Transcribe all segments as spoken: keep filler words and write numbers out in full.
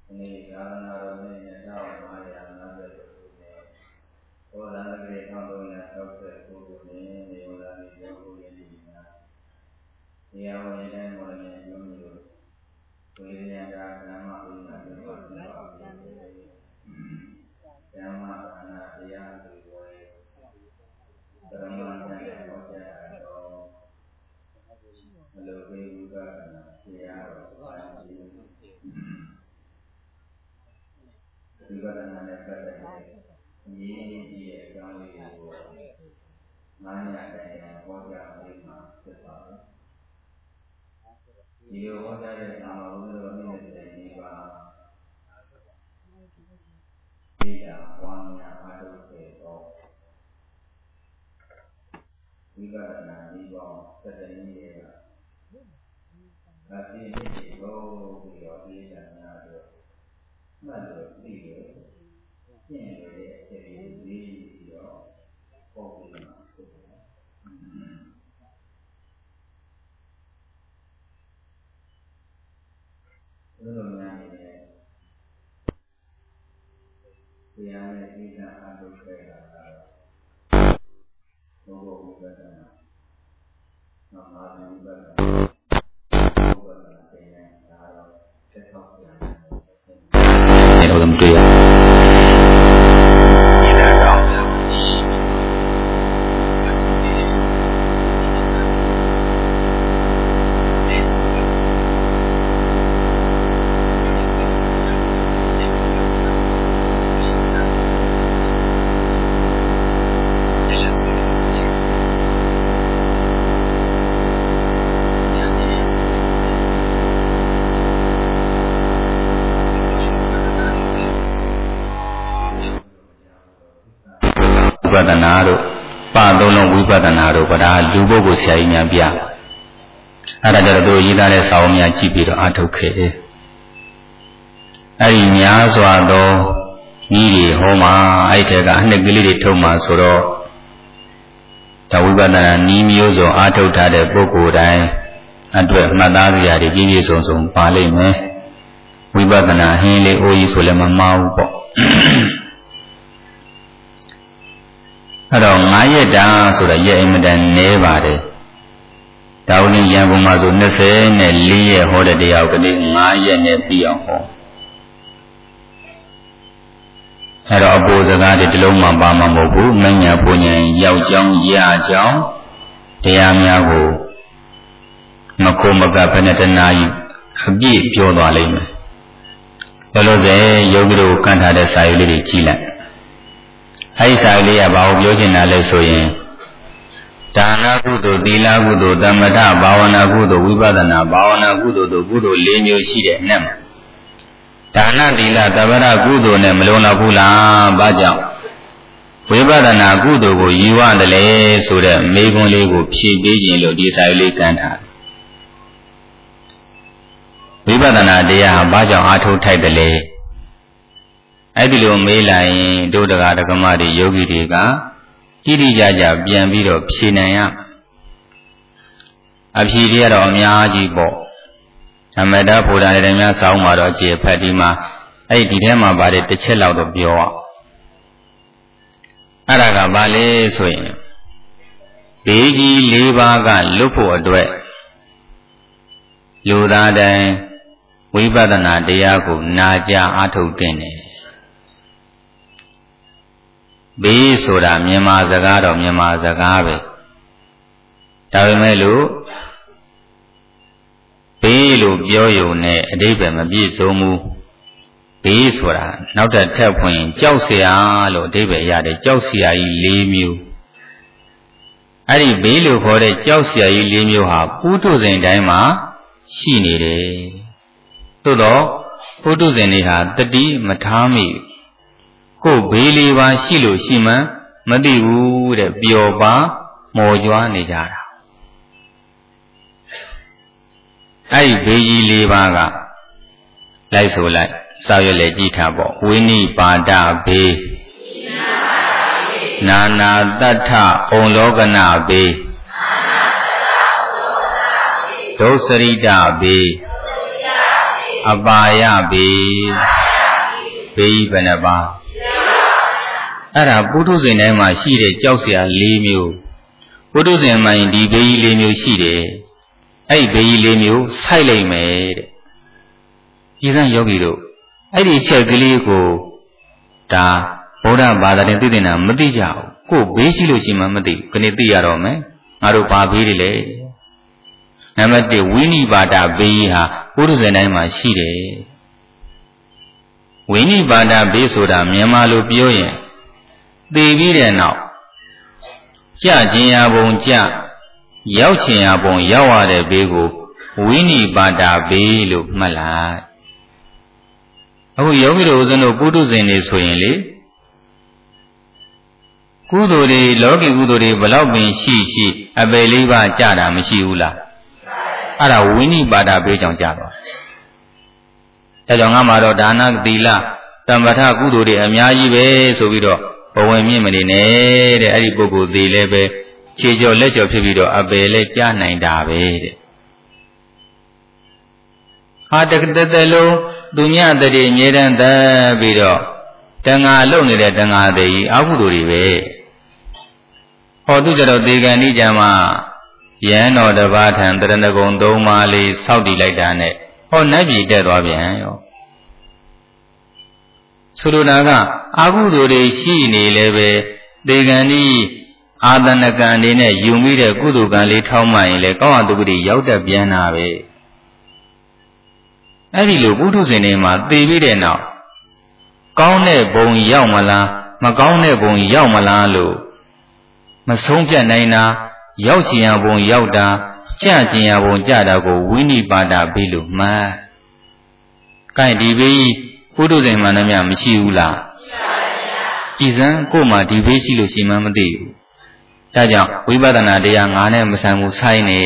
Ini karena ini tahu maya nabi orang negeri kampung yang tahu sesuatu ini orang yang jauh ini dia orang yang orang yang jauh kuliah dan nama punya nama anak dia dibuat teman dan orang atau lebih juga dia juga dengan mereka ini dia yang lebih banyak yang orang lima besar. Dia orang yang tahu orang ini bah dia orangnya ada itu. Juga dengan dia seperti ini. Tapi ini kalau dia dia ada Madu dia, ini dia jadi dia kopi masuk. Lalu ni dia ni tidak ada kerja. Logo bukan, nama bukan, bukan saya kalau cetak yang Orang tu ya. Wipatana ပါသုံးလုံးဝိပဿနာတို့ဗဒါလူပုဂ္ဂိုလ်ဆရာကြီးများပြအဲ့ဒါကြတော့တို့ရေးသားတဲ့စာအုပ်များကြည့်ပြီးတော့အားထုတ်ခဲ့တယ်အဲ့ဒီများစွာသောဤတွေဟောမှာအဲ့ဒီကအနှစ်ကလေးတွေထုတ်မှာဆိုတော့ဒါဝိပဿနာနည်းမျိုးစုံအားထုတ်ထားတဲ့ပုဂ္ဂိုလ်တိုင်းအတွက်မှတ်သားစရာတွေပြည့်ပြည့်စုံစုံပါလိမ့်မယ်ဝိပဿနာဟင်းလေးအိုးကြီးဆိုလည်းမမှားဘူးပေါ့အဲ့တော့ငါးရက်တာဆိုတော့ရက်အင်မတန်နည်းပါတယ်ဒါဝင်ရန်ကုန်မှာဆို၂၄ရက်ဟောတဲ့တရားကလေးငါးရက်နဲ့ပြီးအောင်ဟောအဲ့တော့အပေါ်စကားတွေဒီလုံးမှပါမှာမဟုတ်ဘူးမညာပူညာရောက်ကြောင်းရကြောင်းတရားများကိုမခုမကဘယ်နဲ့တနာကြီးအပြည့်ပြောသွားလိမ့်မယ်ဘယ်လိုစေယောဂီတို့ကန့်ထားတဲ့စာရွက်လေးတွေကြည့်လိုက်အဲ့ဒီစာလေးကဘာကိုပြောချင်တာလဲဆိုရင်ဒါနကုသိုလ်သီလကုသိုလ်သမထဘာဝနာကုသိုလ်ဝိပဿနာဘာဝနာကုသိုလ်တို့ကုသိုလ်၄မျိုးရှိတဲ့အနက်မှာဒါနသီလသမထကုသိုလ်နဲ့မလုံလောက်ဘူးလားဘာကြောင့်ဝိပဿနာကုသိုလ်ကိုယူရတယ်လေဆိုတဲ့မေးခွန်းလေးကိုဖြေပေးခြင်းလို့ဒီစာလေးကမ်းထားဝိပဿနာတရားဟာဘာကြောင့်အားထုတ်ထိုက်တယ်လဲအဲ့ဒီလိုမေးလိုက်ရင်ဒုဒကာဒကမတွေယောဂီတွေကတိတိကျကျပြန်ပြီးတော့ဖြေနိုင်ရအဖြေတွေကတော့အများကြီးပေါ့သမထဘုရားလည်းများစောင်းမှာတော့အခြေဖတ်ဒီမှာအဲ့ဒီထဲမှာပါတယ်တစ်ချက်လောက်တော့ပြောအောင်အဲ့ဒါကဘာလဲဆိုရင်ဘေးကြီး၄ပါးကလွတ်ဖို့အတွက်လူသားတိုင်းဝိပဿနာတရားကိုနာကြားအားထုတ်တင်တယ်ဘေးဆိုတာမြန်မာစကားတော့မြန်မာစကားပဲဒါပေမဲ့လို့ဘေးလို့ပြောရုံနဲ့အဓိပ္ပာယ်မပြည့်စုံဘူးဘေးဆိုတာနောက်ထပ်ထပ်ဖွင့်ကြောက်เสียလို့အဓိပ္ပာယ်ရတယ်ကြောက်เสียကြီး၄မျိုးအဲ့ဒီဘေးလို့ခေါ်တဲ့ကြောက်เสียကြီး၄မျိုးဟာပုထုဇဉ်တိုင်းမှာရှိနေတယ်သို့တော့ပုထုဇဉ်တွေဟာတတိမထားမိကိုဘေးလေးပါရှိလို့ရှိမှမသိဘူးတဲ့ပျော်ပါမော်ကြွားနေကြတာအဲ့ဒီဘေးကြီးလေးပါကလိုက်ဆိုလိုက်စောက်ရွက်လေကြည့်ထားပေါ့ဝိနိပါဒဘေးနာနာတတ္ထဩလောကနာဘေးဒုစရိတဘေးအပါယဘေးဘေးဘယ်နှပါအဲ့ဒါပုထုဇဉ်တိုင်းမှာရှိတဲ့ကြောက်စရာ၄မျိုးပုထုဇဉ်မှရင်ဒီဘေးကြီး၄မျိုးရှိတယ်အဲ့ဒီဘေးကြီး၄မျိုးဆိုက်လိုက်မယ်တဲ့ဒီစံယောဂီတို့အဲ့ဒီချက်ကလေးကိုဒါဗုဒ္ဓဘာသာတင်သိတဲ့နာမသိကြဘူးကိုဘေးရှိလို့ရှိမှမသိဘူးခဏသိရတော့မယ်ငါတို့ဘာဘေးတွေလဲနံပါတ်၁ဝိနိပါဒဘေးဟာပုထုဇဉ်တိုင်းမှာရှိတယ်ဝိနိပါဒဘေးဆိုတာမြန်မာလိုပြောရင်သိပြီးတဲ့နောက်ကြခြင်းရာပုံကြရောက်ခြင်းရာပုံရောက်ရတဲ့ဘေးကိုဝိနိပါဒဘေးလို့မှတ်လိုက်အခုယောဂီတို့ဦးဇင်းတို့ပုထုဇဉ်တွေဆိုရင်လေကုသိုလ်တွေလောကီကုသိုလ်တွေဘလောက်ပင်ရှိရှိအပေလေးပါးကြတာမရှိဘူးလားအဲ့ဒါဝိနိပါဒဘေးကြောင့်ကြတော့အဲကြောင့်ငါမှာတော့ဒါနသီလတမ္ပထကုသိုလ်တွေအများကြီးပဲဆိုပြီးတော့ဘဝင်မြင့်မနေနဲ့တဲ့အဲ့ဒီပုဂ္ဂိုလ်သေးလည်းပဲခြေကျော်လက်ကျော်ဖြစ်ပြီးတော့အပေလည်းကြားနိုင်တာပဲတဲ့ဟာတကတတလုံးသူညတတိအမြဲတမ်းသက်ပြီးတော့တန်ဃာလုံနေတဲ့တန်ဃာတွေကြီးအကုသိုလ်တွေပဲဟောသူကြတော့ဒေဂန်ဤကြမှာယံတော်တပါးထံတရဏဂုံသုံးပါးလေးစောက်တည်လိုက်တာနဲ့ဟောနတ်ပြည်တက်သွားပြန်ရောဆိုလိုတာကအကုသိုလ်တွေရှိနေလည်းပဲဒေဂန်ဤအာသနကံတွေနဲ့ယူမိတဲ့ကုသိုလ်ကံလေးထောင်းမှရင်လေကောင်းအတုကတိရောက်တတ်ပြန်တာပဲအဲ့ဒီလိုပုထုဇဉ်တွေမှာသိပြီးတဲ့နောက်ကောင်းတဲ့ဘုံရောက်မလားမကောင်းတဲ့ဘုံရောက်မလားလို့မဆုံးဖြတ်နိုင်တာရောက်ချင်ရဘုံရောက်တာကြချင်ရဘုံကြတာကိုဝိနိပါဒဘေးလို့မှတ်။ကိုင်ဒီဘေးပုထုဇဉ်မှန်တယ်များမရှိဘူးလားရှိပါဗျာကြည်စမ်းကို့မှာဒီဘေးရှိလို့ရှိမှမသိဘူးဒါကြောင့်ဝိပဿနာတရားငါနဲ့မဆိုင်ဘူးဆိုင်နေ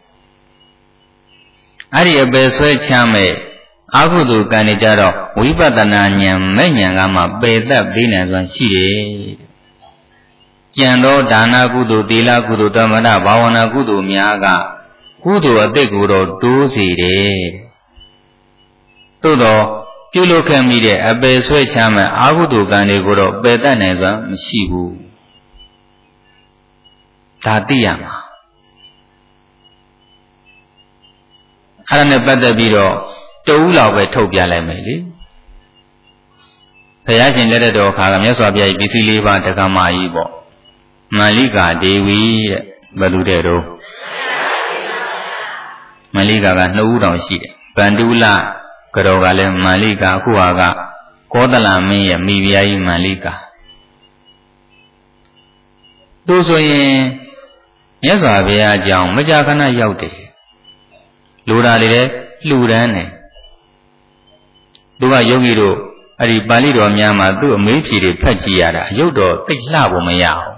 အဲ့ဒီအပယ်ဆွဲချမ်းမဲ့အာဟုတုကံနေကြတော့ဝိပဿနာဉာဏ်မဲ့ဉာဏ်ကမှပယ်တတ်ပြီးနေစွမ်းရှိတယ်ကျန်သောဒါနကုသိုလ်သီလကုသိုလ်သမထဘာဝနာကုသိုလ်များကကုသိုလ်အတိတ်ကိုတော့တိုးစေတယ်သို့တော့ပြုလုပ်ခဲ့မိတဲ့အပယ်ဆွဲချမ်းမဲ့အာဟုတုကံတွေကိုတော့ပယ်တတ်နိုင်စွမ်းမရှိဘူးဒါသိရမှာအဲ့ဒါနဲ့ပတ်သက်ပြီးတော့တူလောက်ပဲထုတ်ပြလိုက်မယ်လေဘုရားရှင်လက်ထတော်ခါကမြတ်စွာဘုရားကြီးပစ္စည်းလေးပါးတက္ကမကြီးပေါ့မာလိကာဒေဝီတဲ့ဘယ်သူတဲ့တော့မာလိကာကနှစ်ဦးတောင်ရှိတယ်ဗန္ဓုလကတော်ကလည်းမာလိကာအခုဟာကကောသလမင်းရဲ့မိဖုရားကြီးမာလိကာသူဆိုရင်မြတ်စွာဘုရားကြောင့်မကြာခဏရောက်တယ်လူဓာတွေလည်းလှူဒန်းတယ်သူကယောဂီတို့အဲ့ဒီပါဠိတော်များမှာသူ့အမေးဖြေတွေဖတ်ကြည့်ရတာအယုတ်တော်သိလှဖို့မရအောင်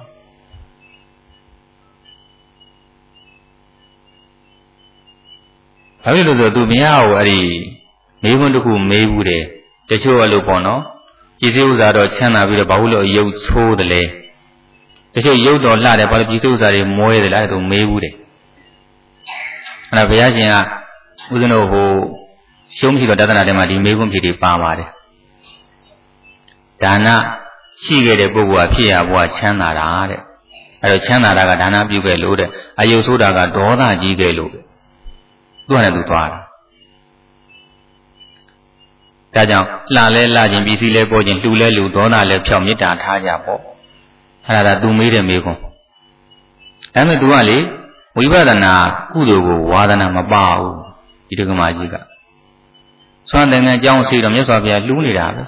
ဘာဖြစ်လို့လဲဆိုသူမရဘူးအဲ့ဒီမေးခွန်းတစ်ခုမေးဘူးတယ်တချို့အလို့ပေါ့နော်ပြည်စည်းဥစ္စာတော့ချမ်းသာပြီးတော့ဘာလို့လဲအယုတ်ဆိုးတယ်လဲတချို့ရုပ်တော်လှတယ်ဘာလို့ပြည်စည်းဥစ္စာတွေမွဲတယ်လားသူမေးဘူးတယ်အဲ့ဒါဘုရားရှင်ကဦးဇင်းတို့ဟိုရှုံးမရှိတော့တသနာထဲမှာဒီမေးခွန်းဖြေတွေပါပါတယ်ဒါနရှိခဲ့တဲ့ပုဂ္ဂိုလ်ကဖြစ်ရဘဝချမ်းသာတာတဲ့အဲ့တော့ချမ်းသာတာကဒါနပြုခဲ့လို့တဲ့အယုတ်ဆိုးတာကဒေါသကြီးခဲ့လို့သူကလည်းသူသွားတာဒါကြောင့်လှလဲလှခြင်းပစ္စည်းလဲပေါ်ခြင်းလှူလဲလှူဒေါသလဲဖြောက်မေတ္တာထားကြပေါ့အဲ့ဒါကသူမေးတဲ့မေးခွန်းဒါပေမဲ့သူကလေဝိပဿနာကုသိုလ်ကိုဝါဒနာမပါဘူးဒီဒကမာကြီးကသွမ်းတဲ့ငန်းကြောင်းစီတော့မြတ်စွာဘုရားလှူနေတာပဲ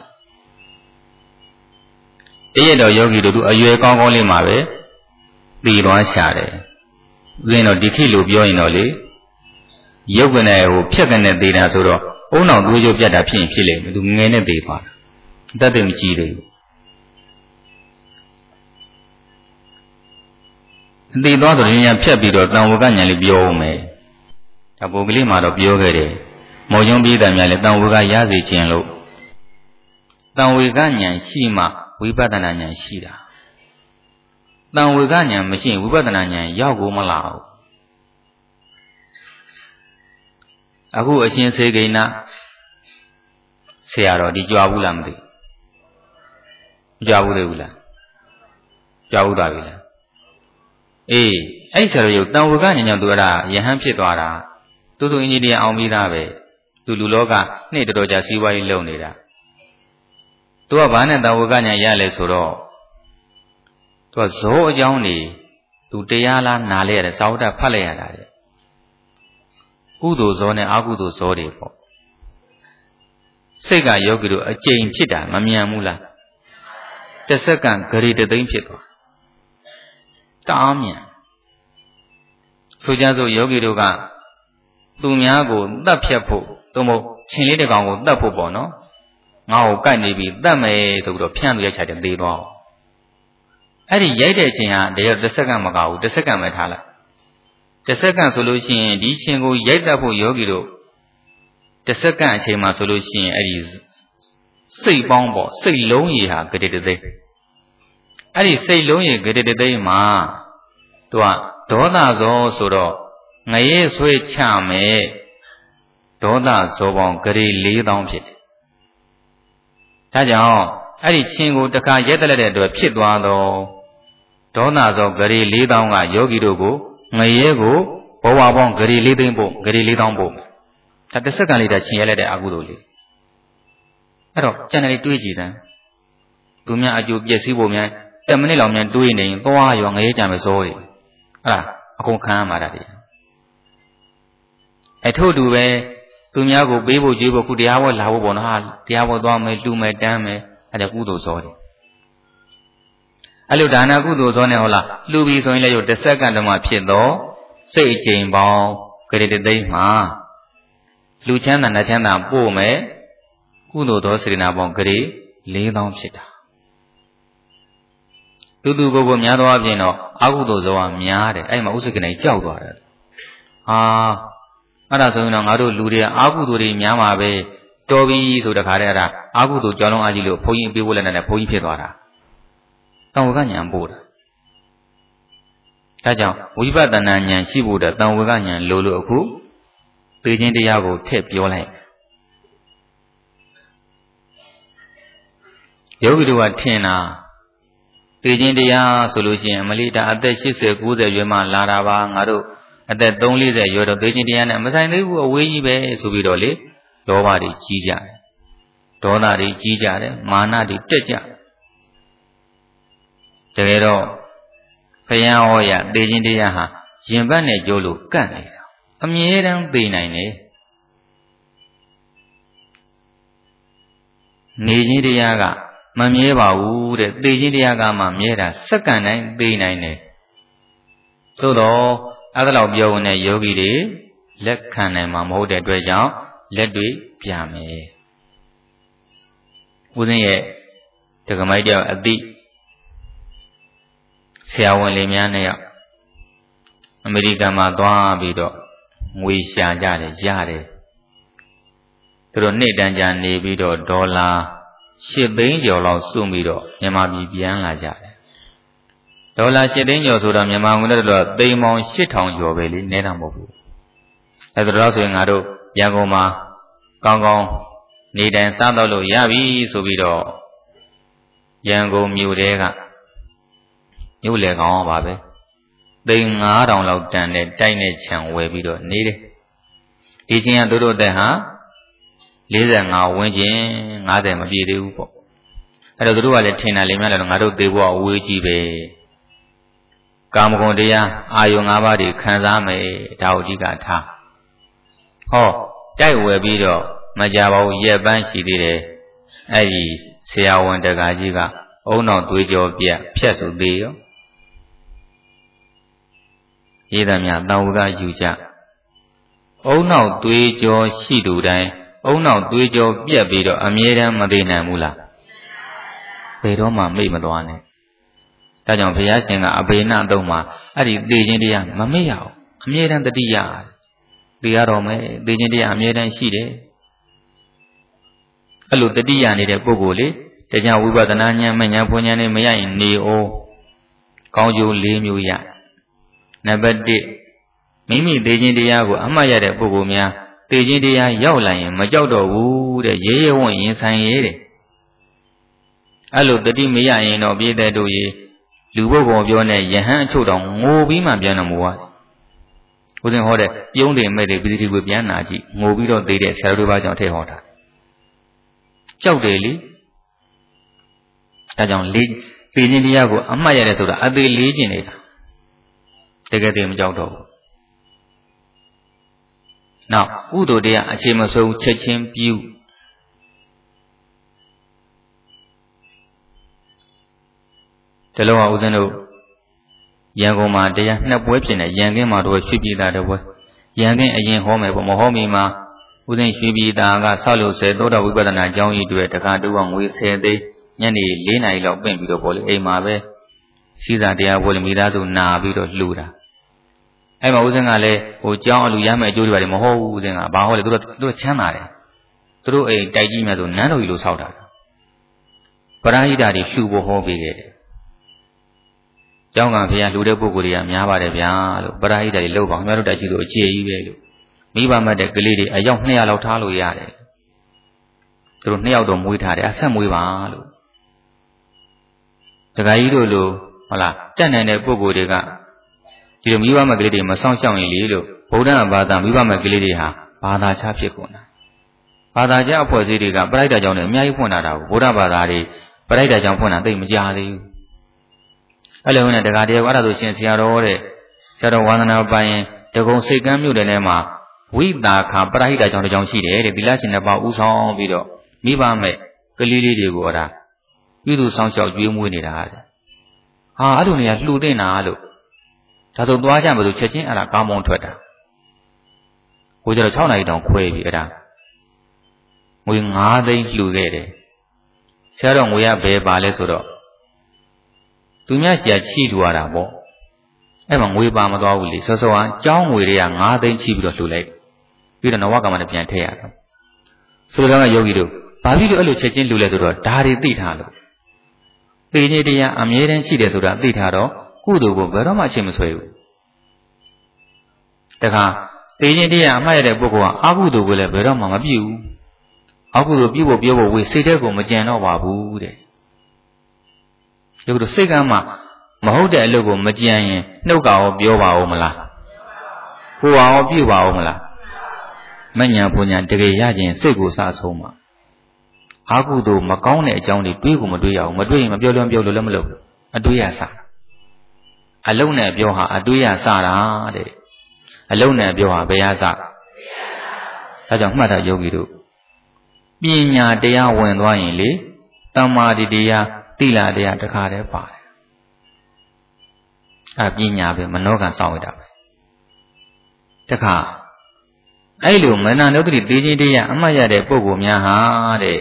တရက်တော့ယောဂီတို့သူအရွယ်ကောင်းကောင်းလေးမှာပဲပြီးသွားရှာတယ်ဥစဉ်တော့ဒီခေတ်လိုပြောရင်တော့လေရုပ်ကနေဟိုဖြက်ကနေသေးတာဆိုတော့အုံနောက်သွေးကြိုးပြတ်တာဖြစ်ရင်ဖြစ်လိမ့်မယ်သူငယ်နဲ့သေးသွားတာအသက်သိမကြည့်သေးဘူးအသေးသွားဆိုရင်ညာဖြတ်ပြီးတော့တန်ဝကညာလေးပြောအောင်မယ်ဒါပုံကလေးမှာတော့ပြောခဲ့တယ်မော်ကျုံပြည်သားများလည်းတန်ဝကရစေခြင်းလို့တန်ဝကညာရှိမှဝိပဿနာညာရှိတာတန်ဝကညာမရှိရင်ဝိပဿနာညာရောက်ကိုမလာဘူးအခုအရှင်စေကိဏဆရာတော်ဒီကြွားဘူးလားမသိကြွားဘူးသေးဘူးလားကြွားဘူးသွားပြီလားအေးအဲ့ဆရာတော်ရုပ်တန်ဝကဉာဏ်ကြောင့်သူအဲ့ဒါယဟန်ဖြစ်သွားတာသူသူအင်ဂျင်နီယာအောင်ပြီးသားပဲသူလူလောကနှစ်တော်တော်ကြာစီးပွားရေးလုပ်နေတာသူကဘာနဲ့တန်ဝကဉာဏ်ရလဲဆိုတော့သူကဇောအကြောင်းနေသူတရားလားနားလဲရတယ်စာဝတ္တဖတ်လိုက်ရတာတဲ့ကုသိုလ်ဇောနဲ့အကုသိုလ်ဇောတွေပေါ့စိတ်ကယောဂီတို့အကျိန်ဖြစ်တာမမြန်ဘူးလားတစ်စက္ကန့်ဂရီတသိန်းဖြစ်သွားတအားမြန်ဆိုကြစို့ယောဂီတို့ကသူများကိုတတ်ဖြတ်ဖို့သို့မဟုတ်ရှင်လေးတစ်ကောင်ကိုတတ်ဖို့ပေါ့နော်ငါ့ကိုကိုက်နေပြီတတ်မယ်ဆိုပြီးတော့ဖြန့်သူရိုက်ချတယ်သေသွားအောင်အဲ့ဒီရိုက်တဲ့အချိန်ဟာတကယ်တစ်စက္ကန့်မကဘူးတစ်စက္ကန့်ပဲထားလိုက်တစ်စက္ကန့်ဆိုလို့ရှိရင်ဒီရှင်ကိုရိုက်တတ်ဖို့ယောဂီတို့တစ်စက္ကန့်အချိန်မှာဆိုလို့ရှိရင်အဲ့ဒီစိတ်ပေါင်းပေါ့စိတ်လုံးရည်ဟာဂတိတသိန်းအဲ့ဒီစိတ်လုံးရည်ဂတိတသိန်းမှာသူကဒေါသဇောဆိုတော့ငရဲဆွေးချမယ်ဒေါသဇောပေါင်းဂတိ၄သောင်းဖြစ်တယ်ဒါကြောင့်အဲ့ဒီချင်းကိုတခါရက်တက်တဲ့အတွက်ဖြစ်သွားတော့ဒေါသဇောဂတိ၄သောင်းကယောဂီတို့ကိုငရဲကိုဘဝပေါင်းဂတိ၄သိန်းပို့ဂတိ၄သောင်းပို့ဒါတစ်စက္ကန့်လေးတည်းချင်းရက်လက်တဲ့အကုသိုလ်လေးအဲ့တော့ကျန်တယ်လေးတွေးကြည့်စမ်းသူများအကျိုးပျက်စီးဖို့များတမိနစ်လောက်များတွေးနေရင်သွားရောငရဲကြမယ်ဇောတွေအဲ့ဒါအကုန်ခံရမှာတည်းအထို့တူပဲသူများကိုပေးဖို့ကြွေးဖို့ခုတရားဝဲလာဖို့ပေါ့နော်ဟာတရားဝဲသွားမယ်လူမယ်တန်းမယ်အဲ့ဒါကုသိုလ်ဇောတွေအဲ့လိုဒါနကုသိုလ်ဇောနဲ့ဟုတ်လားလူပြီဆိုရင်လည်းရုပ်တစ်စက္ကန့်တည်းမှဖြစ်တော့စိတ်အကျိန်ပေါင်းဂရေတသိန်းမှာလူချမ်းသာနတ်ချမ်းသာပို့မယ်ကုသိုလ်သောစေတနာပေါင်းဂရေ၄သောင်းဖြစ်တာတူတူကိုယ်ကိုများသောအပြင်တော့အကုသိုလ်ဇောကများတယ်အဲ့မှာဥစ္စာကနေကြောက်သွားတယ်ဟာအဲ့ဒါဆိုရင်တော့ငါတို့လူတွေအာကုသိုလ်တွေများမှာပဲတော်ပြီဆိုတခါတည်းအဲ့ဒါအာကုသိုလ်ကြောင်းလုံးအားကြီးလို့ဘုန်းကြီးပြေးဖို့လည်းနဲ့ဘုန်းကြီးဖြစ်သွားတာတန်ဝကဉာဏ်ပို့တာဒါကြောင့်ဝိပဿနာဉာဏ်ရှိဖို့တဲ့တန်ဝကဉာဏ်လိုလို့အခုသိခြင်းတရားကိုထည့်ပြောလိုက်ယောဂီတို့ကထင်တာသိခြင်းတရားဆိုလို့ရှိရင်အမလီတာအသက်၈၀ ၉၀ရွယ်မှလာတာပါငါတို့အသက်၃၄၀ရွယ်တော့သိခြင်းတရားနဲ့မဆိုင်သေးဘူးအဝေးကြီးပဲဆိုပြီးတော့လေလောဘတွေကြီးကြတယ်ဒေါသတွေကြီးကြတယ်မာနတွေတက်ကြတကယ်တော့ဘုရားဟောရသိခြင်းတရားဟာရင်ဘတ်နဲ့ကြိုးလို့ကန့်နေတာအမြဲတမ်းသိနိုင်တယ်နေခြင်းတရားကမမြဲပါဘူးတဲ့သိခြင်းတရားကမှမြဲတာစက္ကန့်တိုင်းသိနိုင်တယ်သို့တော့အဲ့ဒါလောက်ပြောတဲ့ယောဂီတွေလက်ခံနိုင်မှာမဟုတ်တဲ့အတွက်ကြောင့်လက်တွေပြမယ်ဦးဇင်းရဲ့ဒကမိုက်တယောက်အတိဆရာဝန်လေးများနဲ့အမေရိကန်မှာသွားပြီးတော့ငွေရှာကြတယ်ရတယ်သူတို့နှစ်တန်းကြာနေပြီးတော့ဒေါ်လာ၈သိန်းကျော်လောက်စုပြီးတော့မြန်မာပြည်ပြန်လာကြတယ်ဒေါ်လာ၈သိန်းကျော်ဆိုတော့မြန်မာငွေနဲ့တော့သိန်းပေါင်း၈ထောင်ကျော်ပဲလေနဲတာမဟုတ်ဘူးအဲဒါတော့ဆိုရင်ငါတို့ရန်ကုန်မှာကောင်းကောင်းနေတိုင်းစားတော့လို့ရပြီဆိုပြီးတော့ရန်ကုန်မြို့တဲကမြို့လေကောင်ပါပဲသိန်း၅ထောင်လောက်တန်တဲ့တိုက်နဲ့ခြံဝယ်ပြီးတော့နေတယ်ဒီချင်းကတို့တို့တဲ့ဟာ၄၅ဝန်းကျင်၅၀မပြည့်သေးဘူးပေါ့အဲ့တော့တို့ကလည်းထင်တယ်လေများလည်းငါတို့သေဖို့အဝေးကြီးပဲကာမဂုဏ်တရားအာယုံ၅ပါးတွေခံစားမယ်ဒါကိုအဓိကထားဟောတိုက်ဝယ်ပြီးတော့မကြပါဘူးရက်ပန်းရှိသေးတယ်အဲ့ဒီဆရာဝန်တကာကြီးကအုံနောက်သွေးကြောပြက်ဖြတ်စုသေးရောရေးသားများတောင်ဝကယူကြအုံနောက်သွေးကြောရှိသူတိုင်းအုံနောက်သွေးကြောပြက်ပြီးတော့အမြဲတမ်းမသိနိုင်ဘူးလားဘယ်တော့မှမိတ်မသွားနဲ့ဒါကြောင့်ဘုရားရှင်ကအဘေနတုံးမှာအဲ့ဒီသိခြင်းတရားမမေ့ရအောင်အမြဲတမ်းတတိယသိရတော့မယ်သိခြင်းတရားအမြဲတမ်းရှိတယ်အဲ့လိုတတိယနေတဲ့ပုဂ္ဂိုလ်လေတရားဝိပဿနာဉာဏ်မဉာဏ်ဘုံဉာဏ်နဲ့မရရင်နေအောင်ကောင်းကျိုး၄မျိုးရနံပါတ်၁မိမိသိခြင်းတရားကိုအမှတ်ရတဲ့ပုဂ္ဂိုလ်များတေချင်းတရားရောက်လာရင်မကြောက်တော့ဘူးတဲ့ရဲရဲဝံ့ရင်ဆိုင်ရဲတဲ့အဲ့လိုတတိမရရင်တော့ပြည့်တဲ့တို့ရေလူပုဂ္ဂိုလ်ပြောနဲ့ယဟန်အချို့တောင်ငိုပြီးမှပြန်တော်မူသွားတယ်ဦးဇင်းဟောတဲ့ပြုံးတယ်မဲ့တယ်ပစ္စည်းကိုပြန်နာကြည့်ငိုပြီးတော့သေးတဲ့ဆရာတို့ဘာကြောင့်ထည့်ဟောတာကြောက်တယ်လေဒါကြောင့်လေးပေခြင်းတရားကိုအမှတ်ရတယ်ဆိုတာအသေးလေးခြင်းနေတာတကယ်တည်းမကြောက်တော့ဘူးနောက်ကုသိုလ်တရားအခြေမဆုံးချက်ချင်းပြုတလုံးအောင်ဦးဇင်းတို့ရန်ကုန်မှာတရားနှစ်ပွဲဖြစ်နေရန်ကင်းမှာတော့ရွှေပြည်သားတစ်ပွဲရန်ကင်းအရင်ဟောမယ်ပေါ့မဟောမီမှာဦးဇင်းရွှေပြည်သားကဆောက်လို့ဆယ်သောတာဝိပဿနာအကြောင်းကြီးတွေတခါတူအောင်ငွေဆယ်သိန်းညနေလေးနာရီလောက်ပင့်ပြီးတော့ပေါ့လေအိမ်မှာပဲစီးစာတရားပွဲလေမိသားစုနာပြီးတော့လှူတာအဲ့မှာဦးဇင်းကလည်းဟိုကြောင်းအလူရမယ်အကျိုးတွေပါတယ်မဟုတ်ဘူးဦးဇင်းကဘာဟောလဲသူတို့သူတို့ချမ်းသာတယ်သူတို့အိမ်တိုက်ကြီးများဆိုနန်းတော်ကြီးလိုဆောက်တာပရိဟိတတွေလှူဖို့ဟောပေးခဲ့တယ်ကျောင်းကဖေရလှူတဲ့ပုဂ္ဂိုလ်တွေကများပါတယ်ဗျာလို့ပရိဟိတတွေလှုပ်ပါခင်ဗျားတို့တိုက်ကြီးဆိုအခြေကြီးပဲလို့မိဘမတ်တဲ့ကလေးတွေအယောက်နှစ်ရာလောက်ထားလို့ရတယ်သူတို့နှစ်ယောက်တော့မွေးထားတယ်အဆက်မွေးပါလို့တခါကြီးတို့လိုဟုတ်လားတက်နိုင်တဲ့ပုဂ္ဂိုလ်တွေကဒီလိုမိဘမတ်ကလေးတွေမဆောင်ရှောက်ရင်လေလို့ဗုဒ္ဓဘာသာမိဘမတ်ကလေးတွေဟာဘာသာခြားဖြစ်ကုန်တာဘာသာခြားအဖွဲ့အစည်းတွေကပရိဟိတကျောင်းတွေအများကြီးဖွင့်လာတာကိုဗုဒ္ဓဘာသာတွေပရိဟိတကျောင်းဖွင့်တာသိမကြသေးဘူးအဲ့လိုနဲ့တခါတည်းကအဲ့ဒါဆိုရှင်ဆရာတော်တဲ့ဆရာတော်ဝါသနာပိုင်တကုံစိတ်ကမ်းမြို့တယ်ထဲမှာဝိတာခပရိဟိတကျောင်းတစ်ကျောင်းရှိတယ်တဲ့ဒီလရှင်နှစ်ပါးဥဆောင်ပြီးတော့မိဘမဲ့ကလေးလေးတွေကိုအဲ့ဒါပြည်သူဆောင်ရှောက်ကြွေးမွေးနေတာတဲ့ဟာအဲ့လိုနေရာလှူသိနေတာလို့ဒါဆိုသွားကြမလို့ချက်ချင်းအဲ့ဒါကောင်းမွန်ထွက်တာကိုကျတော့၆နာရီတောင်ခွဲပြီအဲ့ဒါငွေ၅သိန်းလှူခဲ့တယ်ဆရာတော်ငွေရဘယ်ပါလဲဆိုတော့သူများဆရာချိလှူရတာပေါ့အဲ့မှာငွေပါမသွားဘူးလေစောစောကကျောင်းငွေတွေက၅သိန်းချိပြီးတော့လှူလိုက်ပြီးတော့နဝကမ္မနဲ့ပြန်ထည့်ရတာဆိုတော့ကယောဂီတို့ဘာဖြစ်လို့အဲ့လိုချက်ချင်းလှူလဲဆိုတော့ဒါတွေသိထားလို့သိနေတရားအမြဲတမ်းရှိတယ်ဆိုတာသိထားတော့ကုသိုလ်ကိုဘယ်တော့မှအချိန်မဆွဲဘူးတခါသိနေတရားအမှားရတဲ့ပုဂ္ဂိုလ်ကအကုသိုလ်ကိုလည်းဘယ်တော့မှမပြုဘူးအကုသိုလ်ပြုဖို့ပြောဖို့ဝေစိတ်ထဲကိုမကြံတော့ပါဘူးတဲ့ယောဂီတို့စိတ်ကမှမဟုတ်တဲ့အလုပ်ကိုမကြံရင်နှုတ်ကရောပြောပါဦးမလားကိုယ်ရောပြုပါဦးမလားမဉ္ဇဉ်ဘုံညာတကယ်ရခြင်းစိတ်ကိုစဆုံးမှာအာဟုတို့မကောင်းတဲ့အကြောင်းတွေတွေးကိုမတွေးရအောင်မတွေးရင်မပြောလွန်းပြောလို့လည်းမလုပ်ဘူးအတွေးရစားအလုံးနဲ့ပြောဟာအတွေးရစားတာတဲ့အလုံးနဲ့ပြောဟာဘယ်ရစားဒါကြောင့်မှတ်တာယောဂီတို့ပညာတရားဝင်သွားရင်လေတမ္မာတိတရားသီလတရားတခါတည်းပါတယ်အဲပညာပဲမနောကံစောင့်ရတာပဲတခါအဲ့လိုမနန္တုတ္တိသေခြင်းတရားအမှတ်ရတဲ့ပုဂ္ဂိုလ်များဟာတဲ့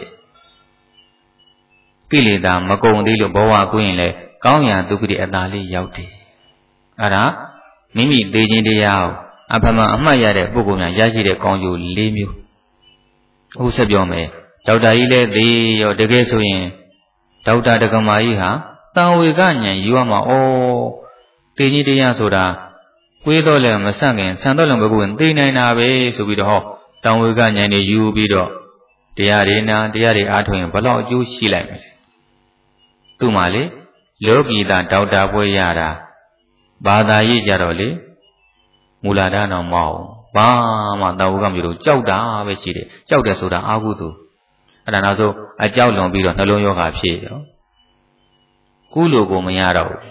ကိလေသာမကုန်သေးလို့ဘဝကိုရင်လေကောင်းရာဒုက္ခတိအသာလေးရောက်တယ်အဲ့ဒါမိမိသေခြင်းတရားကိုအဖမအမှတ်ရတဲ့ပုဂ္ဂိုလ်များရရှိတဲ့ကောင်းကျိုး၄မျိုးအခုဆက်ပြောမယ်ဒေါက်တာကြီးလည်းသေရောတကယ်ဆိုရင်ဒေါက်တာဒကမာကြီးဟာတန်ဝေကဉာဏ်ယူရမှာဩသေခြင်းတရားဆိုတာကွေးတော့လည်းမဆန့်ခင်ဆန်တော့လည်းမကွင်သိနိုင်တာပဲဆိုပြီးတော့ဟောတန်ဝေကဉာဏ်တွေယူပြီးတော့တရားတွေနာတရားတွေအားထုတ်ရင်ဘလောက်အကျိုးရှိလိုက်မလဲသူ့မှာလေလောကီတာဒေါက်တာပွဲရတာဘာသာရေးကြတော့လေမူလာဒနာမအောင်ဘာမှတန်ဝေကမျိုးတို့ကြောက်တာပဲရှိတယ်ကြောက်တယ်ဆိုတာအာဟုသူအဲ့ဒါနောက်ဆုံးအကြောက်လွန်ပြီးတော့နှလုံးရောဂါဖြစ်ရောကုလိုကိုမရတော့ဘူး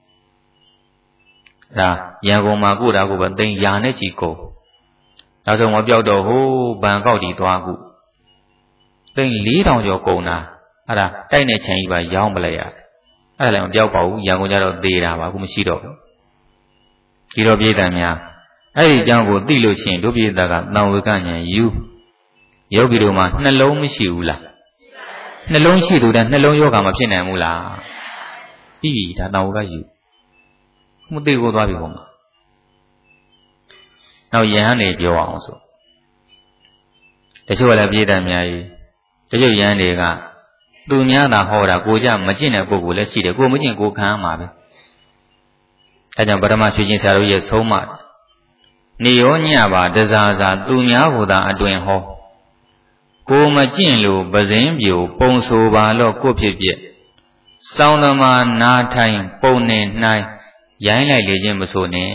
ဒါရန်ကုန်မှာကိုတာကိုပဲသိန်းရာနဲ့ချီကုန်နောက်ဆုံးမပြောက်တော့ဟိုးဘန်ကောက်တီသွားခုသိန်း၄ထောင်ကျော်ကုန်တာအဲ့ဒါတိုက်နေချင်ကြီးပါရောင်းပလိုက်ရတယ်အဲ့ဒါလည်းမပြောက်ပါဘူးရန်ကုန်ကျတော့သေးတာပါအခုမရှိတော့ဘူးဒီတော့ပြည်သားများအဲ့ဒီအကြောင်းကိုသိလို့ရှိရင်တို့ပြည်သားကတန်ဝေကဉာဏ်ယူယောဂီတို့မှာနှလုံးမရှိဘူးလားနှလုံးရှိသူတဲ့နှလုံးယောဂါမဖြစ်နိုင်ဘူးလားပြီးဒါတန်ဝေကယူမသိကိုသွားပြီဟောမှာနောက်ယဟန်နေပြောအောင်ဆိုတချို့ကလည်းပြည်သားများကြီးတချို့ယဟန်တွေကသူများသာဟောတာကိုကြမကျင့်တဲ့ပုဂ္ဂိုလ်လည်းရှိတယ်ကိုမကျင့်ကိုခံရမှာပဲအဲကြောင့်ပရမရွှေချင်းဆရာတို့ရဲ့ဆုံးမနေရောညပါတစားစားသူများဟူသာအတွင်ဟောကိုမကျင့်လို့ပဇင်းပြိုပုံဆိုပါလို့ကိုဖြစ်ဖြစ်စောင်းသမားနာထိုင်ပုံနေနှိုင်းရိုင်းလိုက်လေခြင်းမဆိုနဲ့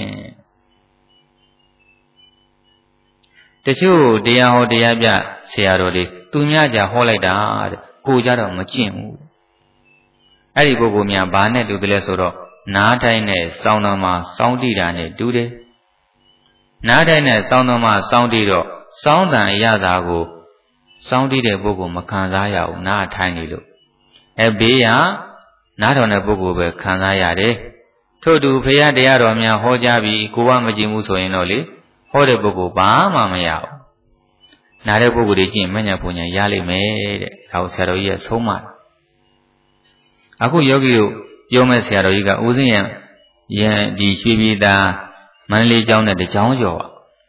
တချို့တရားဟောတရားပြဆရာတော်တွေသူများကြဟောလိုက်တာတဲ့ကိုကြတော့မကျင့်ဘူးအဲ့ဒီပုဂ္ဂိုလ်များဘာနဲ့တူတယ်လဲဆိုတော့နားတိုင်းနဲ့စောင်းသမားစောင်းတိတာနဲ့တူတယ်နားတိုင်းနဲ့စောင်းသမားစောင်းတိတော့စောင်းတန်အရသာကိုစောင်းတိတဲ့ပုဂ္ဂိုလ်မခံစားရဘူးနားထိုင်နေလို့အဲဘေးကနားတော်တဲ့ပုဂ္ဂိုလ်ပဲခံစားရတယ်ထို့တူဖရာတရားတော်များဟောကြားပြီးကိုကမကြည့်ဘူးဆိုရင်တော့လေဟောတဲ့ပုဂ္ဂိုလ်ဘာမှမရဘူးနားတဲ့ပုဂ္ဂိုလ်တွေကြည့်ရင်မညာပူညာရလိမ့်မယ်တဲ့ဒါကိုဆရာတော်ကြီးကဆုံးမတယ်အခုယောဂီတို့ပြောမဲ့ဆရာတော်ကြီးကဦးစင်းရံရံဒီရွှေပြည်သာမန္တလေးကျောင်းနဲ့တကျောင်းကျော်ပါ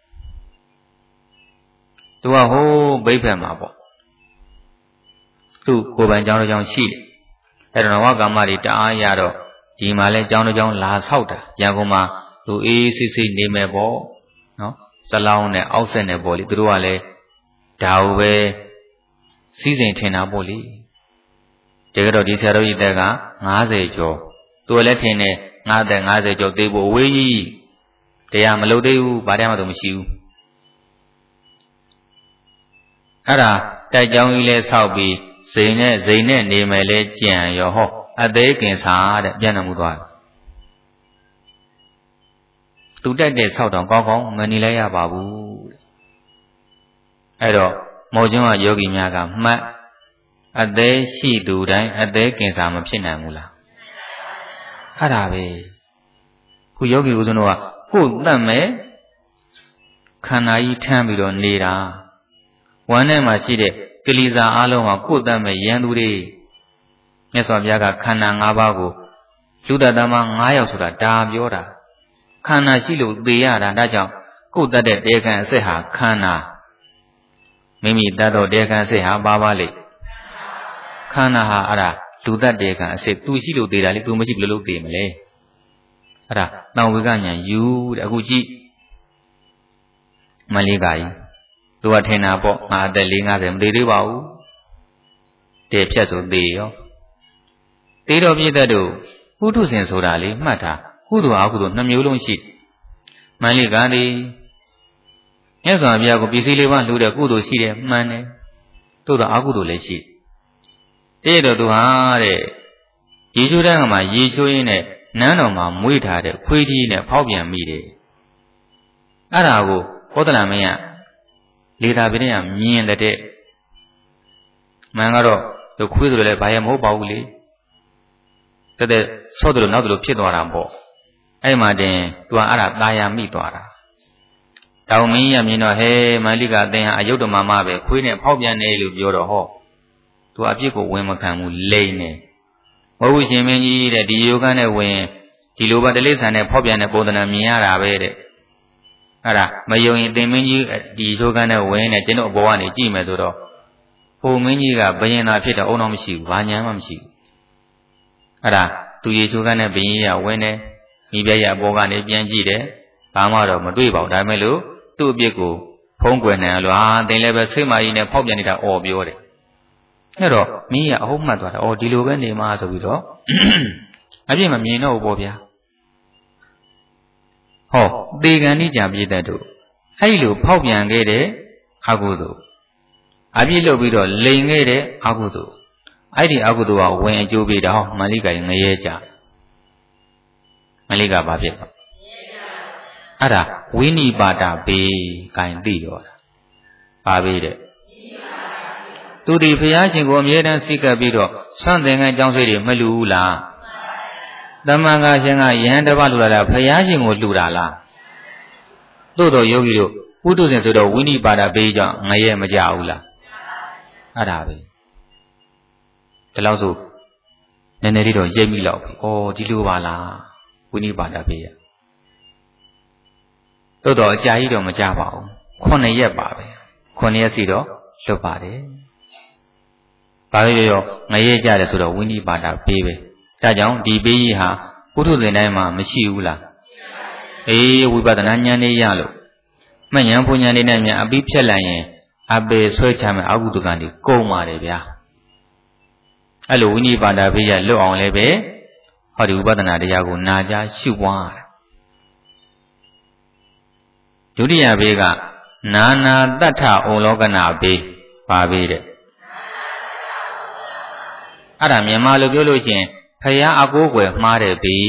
သူကဟိုးဘိဗက်မှာပေါ့သူ့ကိုယ်ပိုင်ကျောင်းတစ်ကျောင်းရှိတယ်အဲ့တော့နဝကမ္မတွေတအားရတော့ဒီမှာလဲကျောင်းတစ်ကျောင်းလာဆောက်တာရန်ကုန်မှာသူအေးစစ်စစ်နေမယ်ပေါ့နော်ဇလောင်းနဲ့အောက်ဆက်နဲ့ပေါ့လေသူတို့ကလည်းဒါကိုပဲစီးစိမ်ထင်တာပေါ့လေတကယ်တော့ဒီဆရာတော်ကြီးတက်က၅၀ကျော်သူလည်းထင်တယ်ငါသက်၅၀ကျော်သိဖို့ဝေးကြီးတရားမလုပ်သေးဘူးဘာတရားမှတော့မရှိဘူးအဲ့ဒါတိုက်ကြောင်းကြီးလဲဆောက်ပြီးဇိမ်နဲ့ဇိမ်နဲ့နေမယ်လဲကြံရောဟောအသေးကင်စာတဲ့ပြန်တော်မူသွားတယ်သူတက်တဲ့ဆောက်တောင်ကောင်းကောင်းမနေလိုက်ရပါဘူးအဲ့တော့မော်ကျွန်းကယောဂီများကမှတ်အသေးရှိသူတိုင်းအသေးကင်စာမဖြစ်နိုင်ဘူးလားအဲ့ဒါပဲခုယောဂီဦးဇင်းတို့ကကိုယ်တတ်မဲ့ခန္ဓာကြီးထမ်းပြီးတော့နေတာဝမ်းထဲမှာရှိတဲ့ကလေးစားအလုံးဟာကိုယ်တတ်မဲ့ရန်သူတွေမြတ်စွာဘုရားကခန္ဓာ၅ပါးကိုလူတ္တတမ၅ယောက်ဆိုတာဒါပြောတာခန္ဓာရှိလို့သေရတာဒါကြောင့်ကိုယ်တတ်တဲ့တေခံအစစ်ဟာခန္ဓာမိမိတတ်တော့တေခံအစစ်ဟာပါပါလေခန္ဓာဟာအဲ့ဒါလူတတ်တေခံအစစ်သူရှိလို့သေတာလေသူမရှိဘယ်လိုလုပ်သေမလဲအဲ့ဒါတောင်ဝိကညာယူတဲ့အခုကြည့်မလေးကကြီးသူကထင်တာပေါ့ငါအသက်၄၅၀မသေးသေးပါဘူးတဲ့ဖြတ်ဆိုသေရောသေတော်ပြည့်တဲ့တို့ပုထုဇဉ်ဆိုတာလေမှတ်တာကုသိုလ်အကုသိုလ်နှမျိုးလုံးရှိမန္လိကသည်မြတ်စွာဘုရားကိုပစ္စည်းလေးပါလှူတဲ့ကုသိုလ်ရှိတယ်မှန်တယ်သို့တော့အကုသိုလ်လည်းရှိတဲ့တော့သူဟာတဲ့ရေချိုးတန်းကမှရေချိုးရင်းနဲ့နန်းတော်မှာမွေးထားတဲ့ခွေးကြီးနဲ့ဖောက်ပြန်မိတယ်အဲ့ဒါကိုဘောဓလမင်းကလေသာပြင်းကမြင်တဲ့မှန်ကတော့သူခွေးဆိုလည်းဘာရမဟုတ်ပါဘူးလေတဲ့တဲ့ဆော့တယ်လို့နောက်တယ်လို့ဖြစ်သွားတာပေါ့အဲ့မှာတင်သူကအဲ့ဒါตายာမိသွားတာတောင်မင်းရမြင်တော့ဟဲမန္လိကအသင်ဟာအယုဒ္ဓမမပဲခွေးနဲ့ဖောက်ပြန်နေလို့ပြောတော့ဟောသူအပြစ်ကိုဝင်မခံဘူးလိမ့်နေမဟုတ်ဘူးရှင်မင်းကြီးတဲ့ဒီယောဂနဲ့ဝင်ဒီလိုပါတလိษံနဲ့ဖောက်ပြန်တဲ့ပုံသဏ္ဍာန်မြင်ရတာပဲတဲ့အဲ့ဒါမယုံရင်သင်မင်းကြီးဒီယောဂနဲ့ဝင်နေကျွန်တော်ဘဝကနေကြည့်မယ်ဆိုတော့ဟိုမင်းကြီးကဘယင်သာဖြစ်တော့အုံတော့မရှိဘူးဘာညာမှမရှိဘူးအဲ့ဒါသူရေချိုးကနဲ့ဘယင်ရဝင်နေမိပြရအပေါ်ကနေပြန်ကြည့်တယ်ဘာမှတော့မတွေ့ပါဘူးဒါပေမဲ့လို့သူ့အပြစ်ကိုဖုံးကွယ်နိုင်လို့ဟာသင်လည်းပဲစိတ်မာကြီးနဲ့ဖောက်ပြန်နေတာအော်ပြောတယ်အဲ့တော့မင်းကအဟုတ်မှတ်သွားတယ်အော်ဒီလိုပဲနေမှာဆိုပြီးတော့အပြစ်မမြင်တော့ဘူးပေါ့ဗျာဟောသေကံဤကြပြည့်တဲ့တို့အဲ့လိုဖောက်ပြန်ခဲ့တဲ့အကုသိုလ်အပြစ်လုပ်ပြီးတော့လိန်ခဲ့တဲ့အကုသိုလ်အဲ့ဒီအကုသိုလ်ကဝင်အကျိုးပေးတော့မန္လိကငရဲကြမန္လိကဘာဖြစ်တော့အဲ့ဒါဝိနိပါဒဘေးဂိုင်သိတော့တာဘာဘေးတဲ့သူဒီဘုရားရှင်ကိုအမြဲတမ်းစိတ်ကပ်ပြီးတော့ဆွမ်းသင်္ကန်းကြောင်းဆွေးတွေမလူဘူးလားတမန်ကရှင်ကယဟန်တစ်ပါးလူလာတာဘုရားရှင်ကိုလူတာလားသို့တော်ယောဂီတို့ပုထုဇဉ်ဆိုတော့ဝိနိပါဒဘေးကြောင့်ငရဲမကြဘူးလားအဲ့ဒါပဲဒီလောက်ဆိုနည်းနည်းလေးတော့ရိပ်မိလောက်ပြီဩဒီလိုပါလားဝိနိပါဒဘေးရသို့တော်အကြာကြီးတော့မကြပါဘူးခုနှစ်ရက်ပါပဲခုနှစ်ရက်စီတော့လွတ်ပါတယ်ဘာလို့ရောငရဲကြတယ်ဆိုတော့ဝိနိပါဒဘေးပဲဒါကြောင့်ဒီဘေးကြီးဟာပုထုဇဉ်တိုင်းမှာမရှိဘူးလားအေးဝိပဿနာဉာဏ်နဲ့ရလို့မဉဏ်ပူညာနေနဲ့မြန်အပြီးဖြတ်လိုက်ရင်အပေဆွဲချမယ်အကုသကံဒီကုန်ပါတယ်ဗျာအဲ့လိုဝိနိပါဒဘေးရလွတ်အောင်လည်းပဲဟောဒီဥပဒနာတရားကိုနာကြားရှုပွားတယ်ဒုတိယဘေးကနာနာတတ္ထဩလောကနာဘေးပါဘေးတဲ့အဲ့ဒါမြန်မာလိုပြောလို့ရှိရင်ဖယားအကိုးကွယ်မှားတယ်ဘေး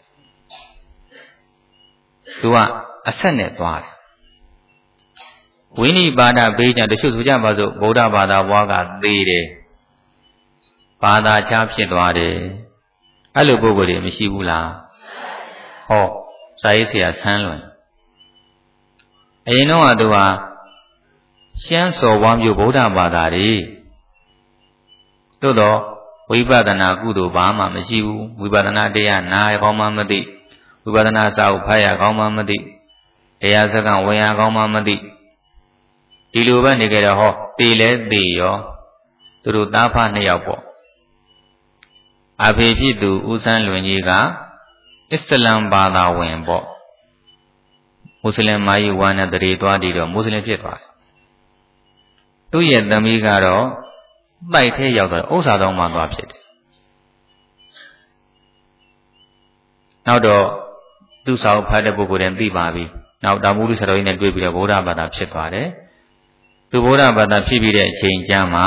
သူကအဆက်နဲ့သွားတယ်ဝိနိပါဒဘေးကြောင့်တချို့ဆိုကြပါစို့ဗုဒ္ဓဘာသာဘွားကသေးတယ်ဘာသာခြားဖြစ်သွားတယ်အဲ့လိုပုဂ္ဂိုလ်တွေမရှိဘူးလားဟောစာရေးဆရာဆန်းလွင်အရင်တော့ကသူဟာရှမ်းစော်ဝါမျိုးဗုဒ္ဓဘာသာတွေသို့တော့ဝိပဿနာကုသိုလ်ဘာမှမရှိဘူးဝိပဿနာတရားနာရကောင်းမှမသိဝိပဿနာစာအုပ်ဖတ်ရကောင်းမှမသိတရားစကားဝင်ရကောင်းမှမသိဒီလိုပဲနေကြတော့ဟောတေလဲတေရောသူတို့သားဖနှစ်ယောက်ပေါ့အဖေဖြစ်သူဦးဆန်းလွင်ကြီးကအစ္စလမ်ဘာသာဝင်ပေါ့မွတ်စလင်မာယီဝါနဲ့တရေသွားတည်တော့မွတ်စလင်ဖြစ်သွားတယ်သူ့ရဲ့သမီးကတော့တိုက်ထဲရောက်တော့ဥစ္စာတော်မှသွားဖြစ်တယ်နောက်တော့သူ့စာအုပ်ဖတ်တဲ့ပုဂ္ဂိုလ်တွေသိပါပြီနောက်တာမုဒိဆရာတော်ကြီးနဲ့တွေ့ပြီးတော့ဗုဒ္ဓဘာသာဖြစ်သွားတယ်သူဗုဒ္ဓဘာသာဖြစ်ပြီးတဲ့အချိန်ကျမှ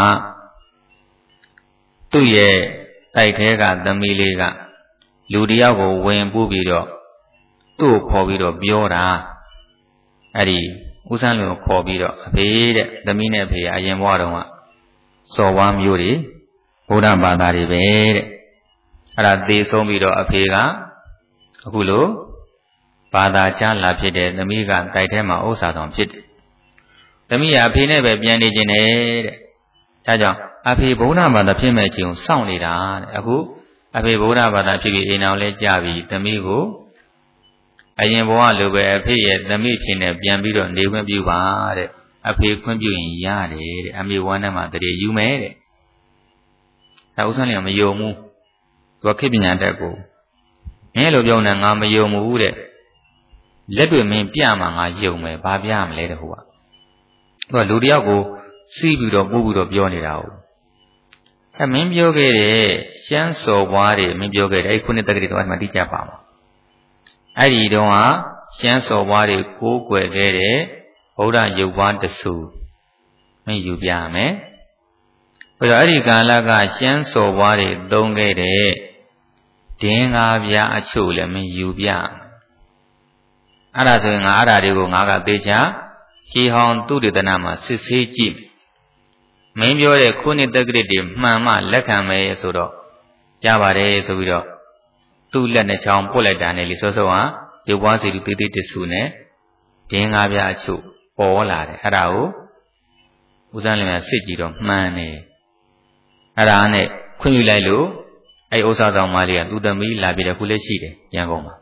သူ့ရဲ့တိုက်ထဲကသမီးလေးကလူတယောက်ကိုဝင်ပို့ပြီးတော့သူ့ကိုခေါ်ပြီးတော့ပြောတာအဲ့ဒီဦးဆန်းလွင်ကိုခေါ်ပြီးတော့အဖေတဲ့သမီးနဲ့အဖေကအရင်ဘဝတုန်းကစော်ဝါးမျိုးတွေဗုဒ္ဓဘာသာတွေပဲတဲ့အဲ့ဒါသေဆုံးပြီးတော့အဖေကအခုလိုဘာသာခြားလာဖြစ်တဲ့သမီးကတိုက်ထဲမှာဥစ္စာဆောင်ဖြစ်တယ်သမီးကအဖေနဲ့ပဲပြန်နေခြင်းနဲ့တဲ့ဒါကြောင့်အဖေဗုဒ္ဓဘာသာဖြစ်မဲ့အချိန်ကိုစောင့်နေတာတဲ့အခုအဖေဗုဒ္ဓဘာသာဖြစ်ပြီးအိမ်အောင်လဲကြပြီသမီးကိုအရင်ဘဝလိုပဲအဖေရဲ့သမီးဖြစ်နေပြန်ပြီးတော့နေခွင့်ပြုပါတဲ့အဖေခွင့်ပြုရင်ရတယ်တဲ့အမေဝမ်းထဲမှာတရေယူမယ်တဲ့ဒါဥစ္စာလည်းမယုံဘူးသူကခေပညာတက်ကိုမင်းလိုပြောနေငါမယုံဘူးတဲ့လက်တွေမင်းပြမှာငါယုံမယ်ဘာပြမလဲတဲ့ဟိုကသူကလူတယောက်ကိုစီးပြီးတော့ပို့ပြီးတော့ပြောနေတာဟုတ်အဲမင်းပြောခဲ့တဲ့ရှမ်းစော်ဘွားတွေမင်းပြောခဲ့တဲ့အဲ့ခုနှစ်တက္ကသိုလ်တော့အဲ့မှာတိကျပါမှာအဲ့ဒီတုန်းကရှမ်းစော်ဘွားတွေကိုးကွယ်ခဲ့တဲ့ဗုဒ္ဓရုပ်ဘွားတဆူမင်းယူပြမယ်ပြီးတော့အဲ့ဒီကာလကရှမ်းစော်ဘွားတွေသုံးခဲ့တဲ့ဒင်းငါးပြားအချို့လည်းမင်းယူပြအဲ့ဒါဆိုရင်ငါအဲ့ဒါတွေကိုငါကသေချာရှေးဟောင်းသူတေသနာမှာစစ်ဆေးကြည့်မင်းပြောတဲ့ခုနှစ်တက္ကသိုလ်တွေမှန်မှလက်ခံမယ်ဆိုတော့ရပါတယ်ဆိုပြီးတော့သူ့လက်နဲ့ချောင်းပုတ်လိုက်တာနဲ့လေစောစောဟာရုပ်ဘွားစီတူသေးသေးတဆူနဲ့ဒင်းငါးပြားအချို့ပေါ်လာတယ်အဲ့ဒါကိုဦးစန်းလင်ကစစ်ကြည့်တော့မှန်တယ်အဲ့ဒါနဲ့ခွင့်ပြုလိုက်လို့အဲ့ဥစ္စာဆောင်မလေးကသူ့သမီးလာပြီးတော့ခုလည်းရှိတယ်ရန်ကုန်မှာ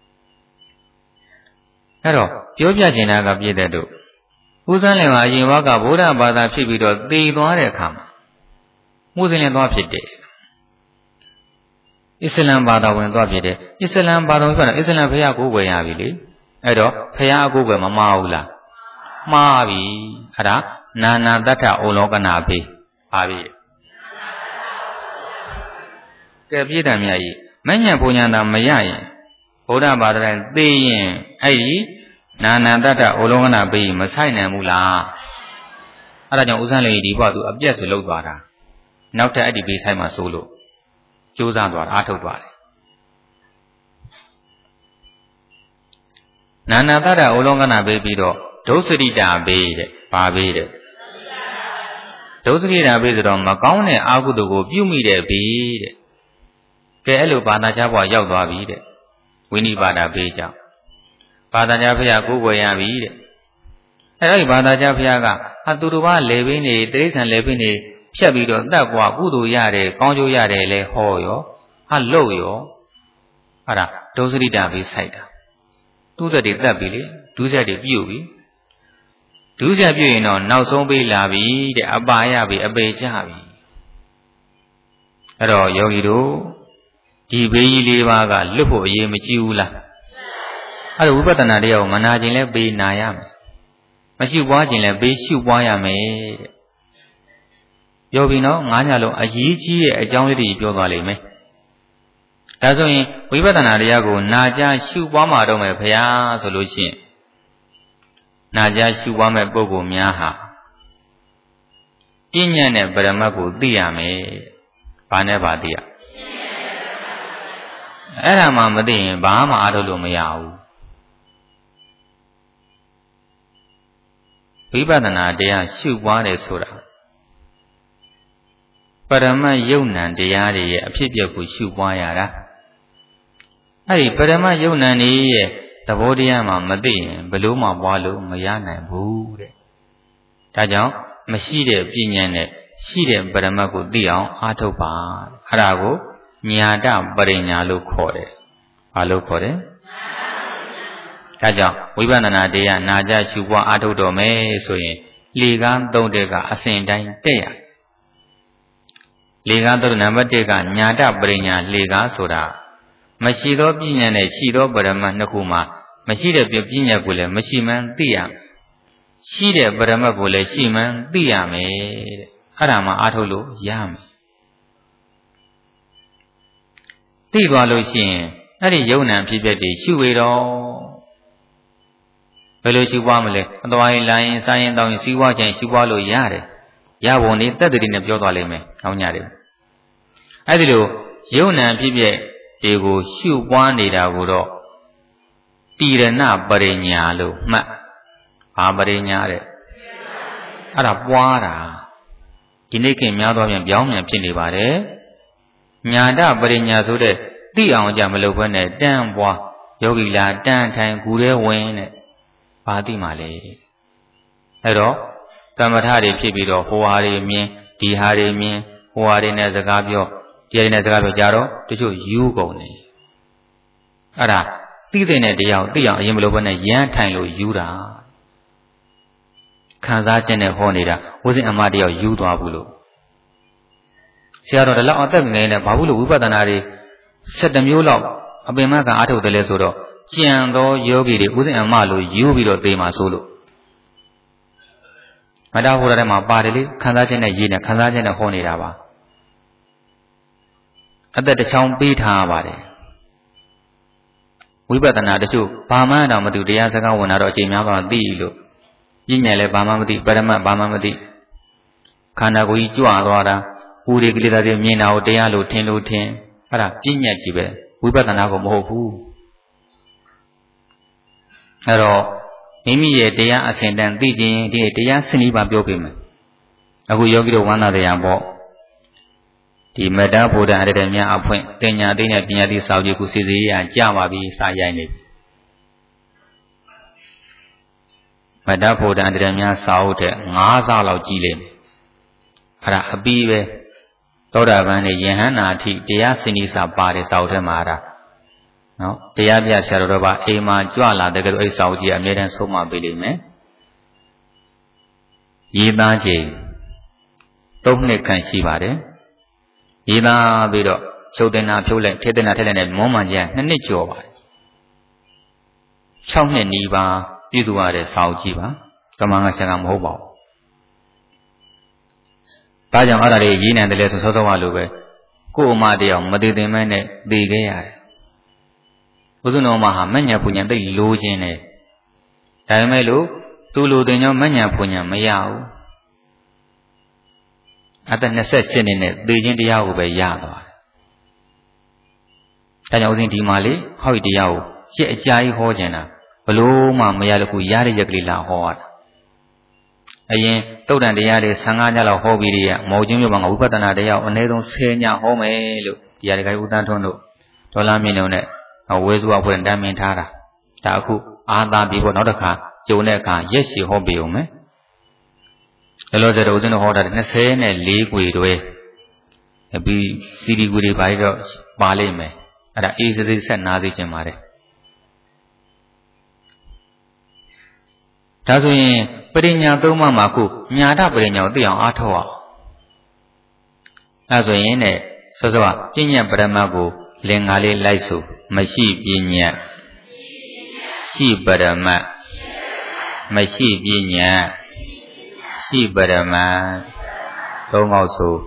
အဲ့တော့ပြောပြချင်တာကပြည့်တဲ့တို့ဦးစန်းလင်ကအရင်ဘကဗုဒ္ဓဘာသာဖြစ်ပြီးတော့သေသွားတဲ့အခါမှာမွတ်စလင်သွားဖြစ်တယ်အစ္စလမ်ဘာသာဝင်သွားဖြစ်တယ်အစ္စလမ်ဘာသာဝင်ဆိုတာအစ္စလမ်ဘုရားကိုယ်ွယ်ရပြီလေအဲ့တော့ဘုရားအကိုယ်ွယ်မမှားဘူးလားမှားပြီအဲ့ဒါနာနာတတ္ထဩလောကနာဘေးပါပြီကဲပြည့်တံမြတ်ကြီးမဉ္ဇဉ်ဘုံညာတာမရရင်ဗုဒ္ဓဘာသာတိုင်းသိရင်အဲ့ဒီနာနာတတ္တဩလောကနာဘေးမဆိုင်နိုင်ဘူးလားအဲ့ဒါကြောင့်ဦးဇန်းလေးဒီဘွားသူအပြက်ဆိုလောက်သွားတာနောက်ထပ်အဲ့ဒီဘေးဆိုင်မှာစိုးလို့ကြိုးစားသွားတာအားထုတ်သွားတယ်နာနာတတ္တဩလောကနာဘေးပြီးတော့ဒုစရိတာဘေးတဲ့ဘာဘေးတဲ့ဒုစရိတာဘေးဆိုတော့မကောင်းတဲ့အာဟုတုကိုပြုမိတဲ့ဘေးတဲ့ကဲအဲ့လိုဘာသာခြားဘွားရောက်သွားပြီတဲ့ဝိနိပါဒဘေးကြောင့်ဘာသာကြားဖျားကိုယ်ွယ်ရပြီတဲ့အဲ့တော့ဒီဘာသာကြားဖျားကအတူတူပါလေပင်းနေတိရစ္ဆာန်လေပင်းနေဖြတ်ပြီးတော့တတ်ကွာကုသိုလ်ရတယ်ကောင်းကျိုးရတယ်လဲဟောရောဟာလုတ်ရောအဲ့ဒါဒုစရိတာဘေးဆိုင်တာသူ့သက်တွေတတ်ပြီလေဒုစက်တွေပြုတ်ပြီဒုစက်ပြုတ်ရင်တော့နောက်ဆုံးပေးလာပြီတဲ့အပါရပြီအပေကြပြီအဲ့တော့ယောဂီတို့ဒီဘေးကြီးလေးပါးကလွတ်ဖို့အရေးမကြီးဘူးလားအဲ့ဒါဝိပဿနာတရားကိုမနာခြင်းလဲပေးနာရမယ်မရှိပွားခြင်းလည်းပေးရှုပွားရမယ်ပြောပြီးတော့ငါးညလုံးအရေးကြီးရဲ့အကြောင်းလေးတွေပြောသွားလိမ့်မယ်ဒါဆိုရင်ဝိပဿနာတရားကိုနာကြားရှုပွားမှာတော့မယ်ဘုရားဆိုလို့ရှိရင်နာကြားရှုပွားမဲ့ပုဂ္ဂိုလ်များဟာပညာနဲ့ပရမတ်ကိုသိရမယ်ဘာနဲ့ဘာသိရအဲ့ဒါမှမသိရင်ဘာမှအားထုတ်လို့မရဘူးဝိပဿနာတရားရှုပွားတယ်ဆိုတာပရမတ်ယုံ nant တရားတွေရဲ့အဖြစ်အပျက်ကိုရှုပွားရတာအဲ့ဒီပရမတ်ယုံ nant တွေရဲ့သဘောတရားမှမသိရင်ဘယ်လို့မှပွားလို့မရနိုင်ဘူးတဲ့ဒါကြောင့်မရှိတဲ့ပညာနဲ့ရှိတဲ့ပရမတ်ကိုသိအောင်အားထုတ်ပါအဲ့ဒါကိုညာတပရိညာလို့ခေါ်တယ်ဘာလို့ခေါ်တယ်ဒါကြောင့်ဝိပဿနာတရားနာကြရှုပွားအားထုတ်တော်မယ်ဆိုရင်လေကားသုံးတဲ့ကအစဉ်တိုင်းတက်ရလေကားသုံးနံပါတ်တစ်ကညာတပရိညာလေကားဆိုတာမရှိသောပညာနဲ့ရှိသောပရမတ်နှစ်ခုမှာမရှိတဲ့ပညာကိုလည်းမရှိမှန်းသိရမယ်ရှိတဲ့ပရမတ်ကိုလည်းရှိမှန်းသိရမယ်တဲ့အဲ့ဒါမှအားထုတ်လို့ရမယ်သိသွားလို့ရှိရင်အဲ့ဒီယုံ nant ဖြစ်ဖြစ်တွေရှုဝေတော့ဘယ်လိုရှုပွားမလဲအသွားရင်လာရင်စားရင်တောင်းရင်စီးပွားခြင်းရှုပွားလို့ရတယ်ရပုံလေးတက်တည်းနဲ့ပြောသွားလိမ့်မယ်နောက်ညတယ်အဲ့ဒီလိုယုံ nant ဖြစ်ဖြစ်တွေကိုရှုပွားနေတာကိုတော့တိရဏပရိညာလို့မှတ်ဘာပရိညာတဲ့အဲ့ဒါပွားတာဒီနေ့ခင်များသောပြန်ပြောင်းပြန်ဖြစ်နေပါတယ်ညာတပရိညာဆိုတဲ့သိအောင်ကြမလုပ်ဘဲနဲ့တန်းပွားယောဂီလာတန်းထိုင်ကူရဲဝင်တဲ့ဘာသိမှလဲအဲ့တော့ကမ္မထတွေဖြစ်ပြီးတော့ဟိုဟာတွေမြင်ဒီဟာတွေမြင်ဟိုဟာတွေနဲ့စကားပြောဒီဟာတွေနဲ့စကားပြောကြတော့တချို့ယူကုန်တယ်အဲ့ဒါသိတဲ့နဲ့တရားကိုသိအောင်အရင်မလုပ်ဘဲနဲ့ရမ်းထိုင်လို့ယူတာခံစားခြင်းနဲ့ဟောနေတာဝိဇ္ဇအမတယောက်ယူသွားဘူးလို့ဆရာတော်တလောက်အသက်ငယ်နေဘာဘူးလို့ဝိပဿနာတွေ၁၇မျိုးလောက်အပင်မကအားထုတ်တယ်လဲဆိုတော့ကျန်သောယောဂီတွေဥစဉ်အမလို့ယူပြီးတော့သိမှဆိုလို့မတ္တဘုရားထဲမှာပါတယ်လေခံစားခြင်းနဲ့ရေးနေခံစားခြင်းနဲ့ဟောနေတာပါအသက်တစ်ချောင်းပေးထားပါတယ်ဝိပဿနာတချို့ဘာမှတော့မသိတရားစကားဝင်လာတော့အချိန်များတော့သိလို့ပြည့်ညက်လဲဘာမှမသိပရမတ်ဘာမှမသိခန္ဓာကိုယ်ကြီးကြွသွားတာဥရိကလေးတွေမြင်တာကိုတရားလို့ထင်လို့ထင်အဲ့ဒါပြည့်ညက်ကြီးပဲဝိပဿနာကိုမဟုတ်ဘူးအဲ့တော့မိမိရဲ့တရားအစဉ်တန်သိခြင်းဒီတရားစနည်းပါပြောပြမယ်အခုယောဂီတို့ဝမ်းသာတရားပေါ့ဒီမေတ္တာဘုဒ္ဓအရတမြအဖွင့်တင်ညာသိနဲ့ပညာသိစာအုပ်ကြီးကိုစီစီရကြပါပြီစာရိုက်နေပြီမေတ္တာဘုဒ္ဓအရတမြစာအုပ်တဲ့၅ဆလောက်ကြီးလိမ့်မယ်အဲ့ဒါအပြီးပဲသောတာပန်နဲ့ယဟန္တာအထိတရားစနည်းစာပါတယ်စာအုပ်ထဲမှာအဲ့ဒါနော်တရားပြဆရာတော်တို့ပါအိမ်မှာကြွလာတဲ့ကဲအဲ့စာအုပ်ကြီးအမြဲတမ်းဆုံးမပေးလိမ့်မယ်ရေးသားချိန်၃နှစ်ခန့်ရှိပါတယ်ရေးသားပြီးတော့ဖြုတ်တင်တာဖြုတ်လိုက်ထည့်တင်တာထည့်လိုက်နဲ့မောမှန်ကြီးကနှစ်နှစ်ကျော်ပါတယ်၆နှစ်နီးပါးပြည့်စုံရတဲ့စာအုပ်ကြီးပါကမ္မငါဆရာကမဟုတ်ပါဘူးဘာကြောင့်အဲ့ဒါလေးရေးနိုင်တယ်လဲဆိုစောစောကလိုပဲကို့အမတရားမသေးသင်မဲနဲ့သိခဲ့ရတယ်ဘုဇုတော်မဟာမညံပူညံသိလိုခြင်းနဲ့ဒါပေမဲ့လို့သူ့လိုတင်ကြောင့်မညံပူညံမရဘူးအသက်၂၈နှစ်နဲ့သိခြင်းတရားကိုပဲရသွားတယ်ဒါကြောင့်ဦးဇင်းဒီမှာလေဟောဒီတရားကိုရှစ်အကြာကြီးဟောခြင်းတာဘလို့မှမရလို့ခုရတဲ့ရက်ကလေးလာဟောရတာအရင်တုတ်တန်တရားတွေ၁၅ညလောက်ဟောပြီးတည်းကမော်ချင်းမြို့မှာဝိပဿနာတရားအနည်းဆုံး၁၀ညဟောမယ်လို့ဒီရတဲ့ခိုင်ဦးတန်းထွန်းတို့ဒေါ်လာမြင့်တို့နဲ့ဝဲစုအဖွဲ့တန်းမြင်ထားတာဒါအခုအာသာပြီးဖို့နောက်တစ်ခါကျုံတဲ့အခါရက်ရှည်ဟောပြအောင်မယ်လောလောဆယ်တော့ဦးဇင်းတို့ဟောတာ၂၄ခွေတွဲပြီးစီဒီခွေတွေပါတော့ပါလိမ့်မယ်အဲ့ဒါအေးစေးစေးဆက်နာသေးခြင်းပါတယ်ဒါဆိုရင်ပရိညာသုံးပါးမှာခုညာတပရိညာကိုသိအောင်အားထုတ်အောင်အဲဆိုရင်နဲ့စောစောကပညာပရမတ်ကိုလင်္ကာလေးလိုက်ဆိုမရှိပညာရှိပရမတ်မရှိပညာရှိပရမတ်သုံးခေါက်ဆို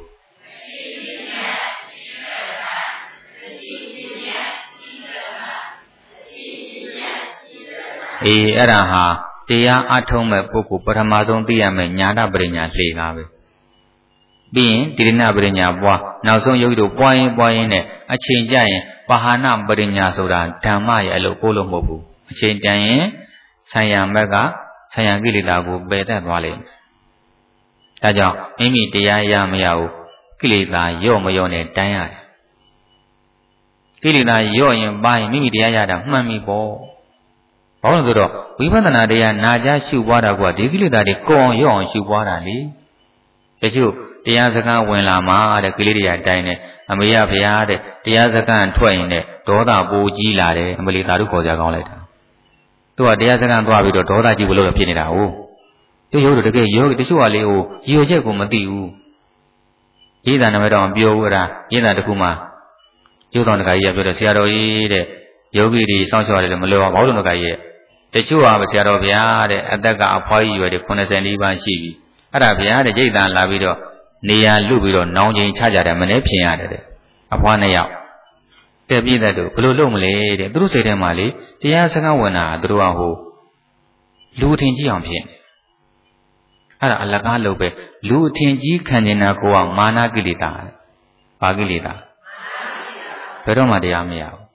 အေးအဲ့ဒါဟာတရားအထုံးမဲ့ပုဂ္ဂိုလ်ပထမဆုံးသိရမယ်ညာတပရိညာလှေကားပဲပြီးရင်တိရဏပရိညာပွားနောက်ဆုံးယောဂီတို့ပွားရင်ပွားရင်နဲ့အချိန်ကြရင်ပါဟနာပရိညာဆိုတာဓမ္မရဲ့အလုပ်ကိုလို့မဟုတ်ဘူးအချိန်တန်ရင်ဆံရမက်ကဆံရကိလေသာကိုပယ်တတ်သွားလိမ့်မယ်ဒါကြောင့်မိမိတရားရမရဘူးကိလေသာရော့မရော့နဲ့တိုင်းရတယ်ကိလေသာရော့ရင်ပါရင်မိမိတရားရတာမှန်ပြီပေါ့ဘာလို့လဲဆိုတော့ဝိပဿနာတရားနာကြရှုပွားတာကဒီကိလေသာတွေကောအောင်ရော့အောင်ရှုပွားတာလေတချို့တရားစကားဝင်လာမှတဲ့ကိလေသာတိုင်းနဲ့အမေရဖရာတဲ့တရားစကားထွက်ရင်တဲ့ဒေါသပိုကြီးလာတယ်အမလီသာဓုခေါ်ကြကောင်းလိုက်တာသူကတရားစကားသွားပြီးတော့ဒေါသကြီးဘလို့ဖြစ်နေတာဟုတ်တချို့တို့တကယ်ယောဂီတချို့ကလေဟိုရည်ရွယ်ချက်ကိုမသိဘူးရေးတာနမတော့ပြောဘူးအဲ့ဒါရေးတာတခုမှကျိုးဆောင်တခါကြီးကပြောတယ်ဆရာတော်ကြီးတဲ့ယောဂီတွေစောင့်ရှောက်ရတယ်မလွယ်ပါဘူးလို့တခါကြီးတချို့ကဆရာတော်ဗျာတဲ့အသက်ကအဖွားကြီးရွယ်တယ်eightyနီးပါးရှိပြီအဲ့ဒါဗျာတဲ့ရိတ်တန်လာပြီးတော့နေရာလွတ်ပြီးတော့နောင်ချိန်ချကြတယ်မနေ့ဖြင်ရတယ်တဲ့အဖွားနှစ်ယောက်တဲ့ပြည့်တဲ့တို့ဘလို့လုပ်မလဲတဲ့သူတို့စိတ်ထဲမှာလေတရားစကားဝင်တာသူတို့ကဟိုလူထင်ကြီးအောင်ဖြစ်နေအဲ့ဒါအလကားလုပ်ပဲလူအထင်ကြီးခံနေတာကိုကမာနကိလေသာဘာကိလေသာဘယ်တော့မှတရားမရဘူး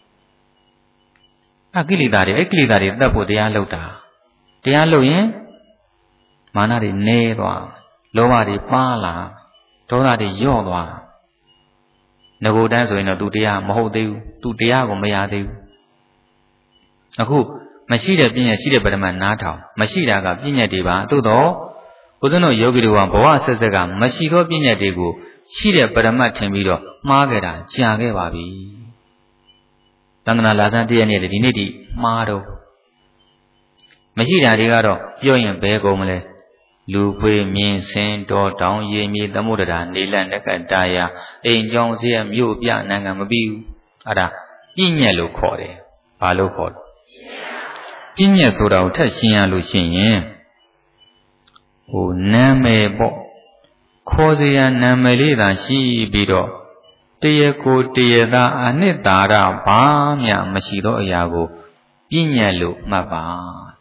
အကိလေသာတွေအဲ့ကိလေသာတွေတတ်ဖို့တရားလုပ်တာတရားလုပ်ရင်မာနတွေနေသွားလောဘတွေပါလာဒေါသတွေညော့သွားငကိုတန်းဆိုရင်တော့သူတရားမဟုတ်သေးဘူးသူတရားကိုမရသေးဘူးအခုမရှိတဲ့ပညာရှိတဲ့ပရမတ်နားထောင်မရှိတာကပညာတွေပါသို့တော့ဘုဇင်းတို့ယောဂီတွေကဘဝဆက်ဆက်ကမရှိသောပညာတွေကိုရှိတဲ့ပရမတ်ထင်ပြီးတော့မှားခဲ့တာကြာခဲ့ပါပြီတန်တနာလာစမ်းတည့်ရနေတယ်ဒီနေ့ဒီမှားတော့မရှိတာတွေကတော့ပြောရင်ဘယ်ကုန်မလဲလူခွေမြင်စင်တော်တောင်ရေမြေသမုဒ္ဒရာနေလန့်တက္ကတာယာအိမ်ကြောင်စရမြို့ပြနိုင်ငံမပြီးဘူးအဲ့ဒါပြည့်ညက်လို့ခေါ်တယ်ဘာလို့ခေါ်လဲပြည့်ညက်ဆိုတာကိုထပ်ရှင်းရလို့ရှိရင်ဟိုနာမည်ပေါ့ခေါ်စရာနာမည်လေးသာရှိပြီးတော့တရကိုတရသာအနှစ်သာရဘာမှမရှိသောအရာကိုပြည့်ညက်လို့မှတ်ပါ